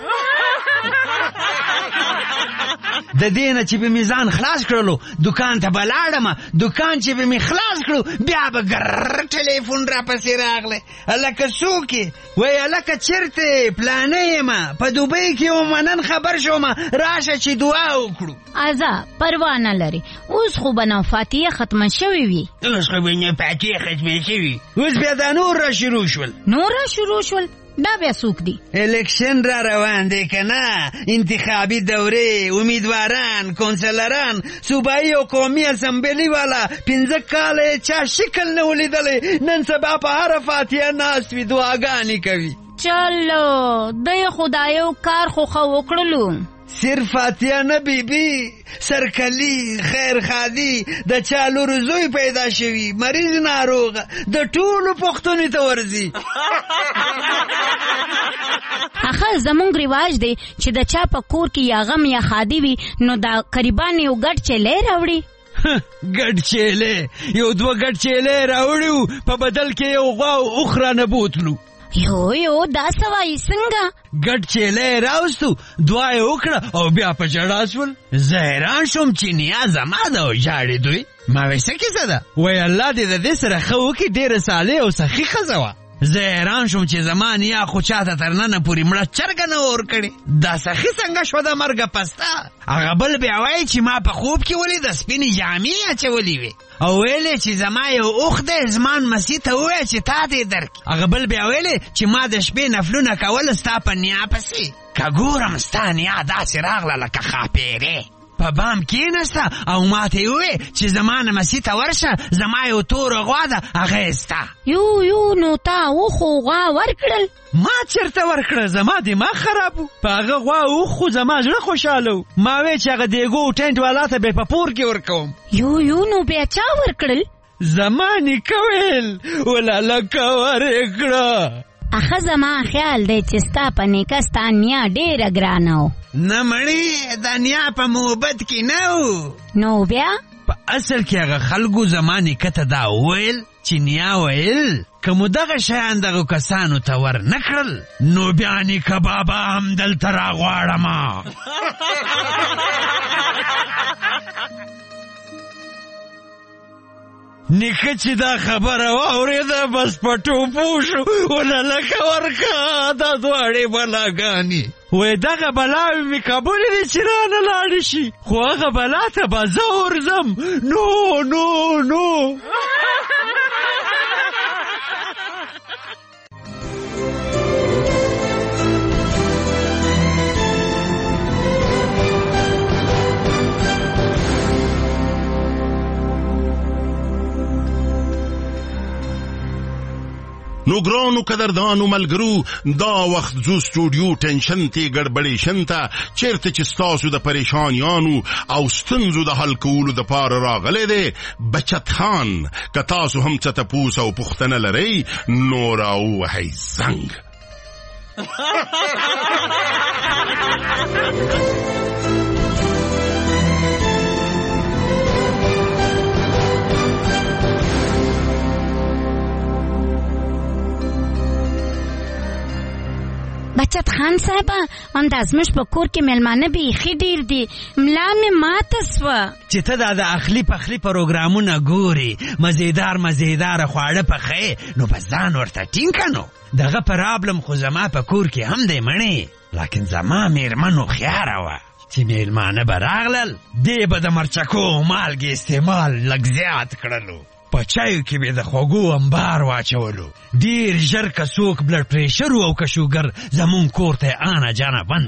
د دې نه چې به مې ځان خلاص کړلو، دکان ته به لاړم. دکان چې به مې خلاص کړو، بیا به ګر ټلیفون را پسې راغلی. هلکه څوک یې؟ وی هلکه چېرته؟ پلانه یم، په دوبۍ کې وم، نن خبر شوم، راشه چې دعا وکړو. ازه پروا نه لري، اوس خو به نو فاتحه ختمه شوې وي. اوس خو به نو فاتحه ختمه شوي، اوس بیا دا نور را شروع شول. دا بیا څوک دي؟ الیکشن را روان دی که نه؟ انتخابي دورې، امیدواران، کونسلران، صوبایي او قومي اسمبلي والا 5 کاله چا شکل نه ولیدلی، نن سبا په هره فاتحه ناست وي، دعاګانې کوي. چلو دی خدایو کار خو ښه وکړلو. صرف فاتحه نه بیبي، سرکلي، خیرخادي، د چا لور زوی پیدا شوي، مریض ناروغه، د ټولو پوښتنې ته ورځي. اخه زمونږ رواج دی چې د چا په کور کې یا غم یا خادي وي، نو دا قریبان یو ګډ چیلې راوړي. ګډ چیلې؟ یو 2 ګډ چیلې راوړو، په بدل کې یو غوا او اوښ رانه بوتلو. یو دا سوای څنګه؟ ګډ چیلې راوستو، دعا یې وکړه او بیا په ژړا شول. زه حیران شوم چې نیا زما ده او ژاړې دوی. ما وی څه کیسه ده؟ وی الله دې د دې سره ښه وکړي، ډېره صالح او سخي ښځه وه. زه حیران شوم چې زما نیا خو چاته تر ننه پورې مړه چرګه نه ورکړې، دا سخي څنګه شوه د مرګه پسته؟ هغه بل بیا وایي چې ما په خوب کې ولید سپینې جامې اچولې وې، او ویلې چې زما یو اوښ دی، زمان مسیح ته ووایه چې تا دې درکړي. هغه بل بیا ویلې چې ما د شپې نفلونه کول ستا په نیا پسې، که ګورم ستا نیا داسې راغله لکه خاپیرې، په بام کېنسته او ما ته یې ووایې چې زما نه مسیح ته ورشه، زما یو توره غوا ده، هغه یې ستا. یو نو تا اوښ او غوا ورکړل؟ ما چېرته ورکړه، زما دماغ خراب و. په هغه غوا اوښ خو زما زړه خوشحاله و. ما وی چې هغه دیګو ټینټ والا ته به په پور کې ورکوم. یو نو بیا چا ورکړل؟ زما نیکه ویل، ولالکه ورکړه. اخه زما خیال دی چې ستا په نیکه ستا نیا ډېره ګرانه و. نه مړې، د نیا په محبت کې نه و. نو بیا؟ په اصل کې هغه خلکو زما نیکه ته دا وویل چې نیا ویل که مو دغه شیان دغو کسانو ته ور نه کړل، نو بیا نیکه بابا هم دلته راغواړمه. نیکه چې دا خبره واورېده، بس په ټوپو شو، وللکه ورکه دا دواړې بلاګانې. وی دغه بلاوې مې قبولې دي چې رانه لاړې شي، خو هغه بلا ته به زه ورځم. نو نو ګرانو قدردانو ملګرو، دا وخت زو سټوډیو ټینشن ته ګډبډېشن ته چیرته چې ستاسو د پریشانیانو او ستونزو د حل کولو د پاره راغلی دی بچت خان. که تاسو هم څه تپوس او پوښتنه لرئ، نو راووهئ زنګ. بچت خان صاحبه، همدا زموږ په کور کې میلمانه بیخي ډېر دي، ملا مې ماته سوه. چې ته دا د اخلي پخلي پروګرامونه ګوري، مزیدار خواړه پخې، نو بس ځان ورته ټینګ که نو. دغه پرابلم خو زما په کور کې هم دی مڼې، لیکن زما میرمن هوښیاره وه چې میلمانه به راغلل، دی به د مرچکو او مالګې استعمال لږ زیات کړلو. په چایو کې به د خوږو انبار واچولو. ډیر ژر که څوک بلډ پریشر او که شوګر زمون کور ته آنا جانا بند.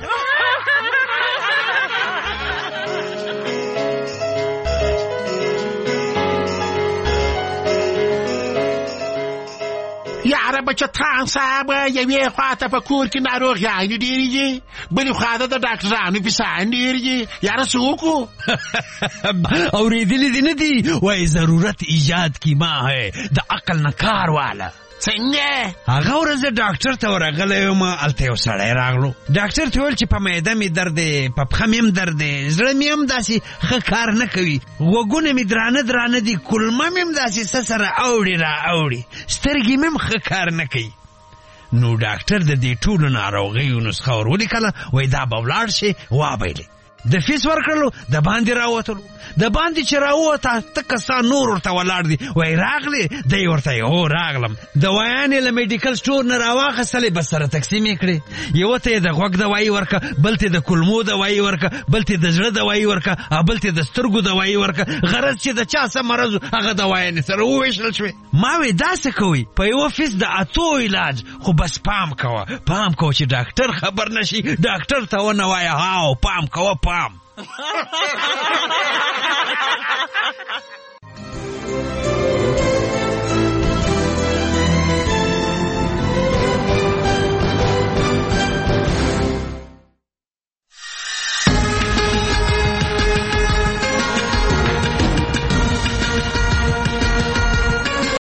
یاره بچتان صاحب یوې خواته په کور کې ناروغیانې ډېرې دي، بلې خواته د ډاکټرانو پیسان ډېر دي. یاره څه وکړو؟ اورېدلي دي نه دي وایي ضرورت ایجاد کی ما ہے د عقل نه کار واله. څنګه؟ هغه ورځ ډاکټر ته ورغلی وم، هلته یو سړی راغلو. ډاکټر ته ویل چې په معده مې درد دی، په پښه مې هم درد دی، زړه مې هم داسې ښه کار نه کوي، غوږونه مې درانه دي، کولمه مې هم داسې څه سره اوړي را اوړي، سترګې مې هم ښه کار نه کوي. نو ډاکټر د دې ټولو ناروغیو نسخه ور ولیکله، وایي دا به ولاړ شي وابایلې. د فیس ورکړلو د باندې راوتلو، د باندې چې راووته تکه سا نور ورته ولاړ دي. وایي راغلې؟ دی ورته هو راغلم. دوايانې له میډیکل سټور نه راواخیستلې، بس سره تقسیم یې کړې. یوه ته یې د غوږ دوایي ورکه، بل ته د کولمو دوایي ورکه، بل ته د زړه دوایي ورکه، بل ته د سترګو دوایي ورکه. غرض چې د چا څه مرض هغه دوايانې سره وویشل شوې. ما وی داسې کوئ په یوه فیس د 8 علاج، خو بس پام کوه چې ډاکټر خبر نشي. ډاکټر ته ونه وایه هاو پام کوه پام.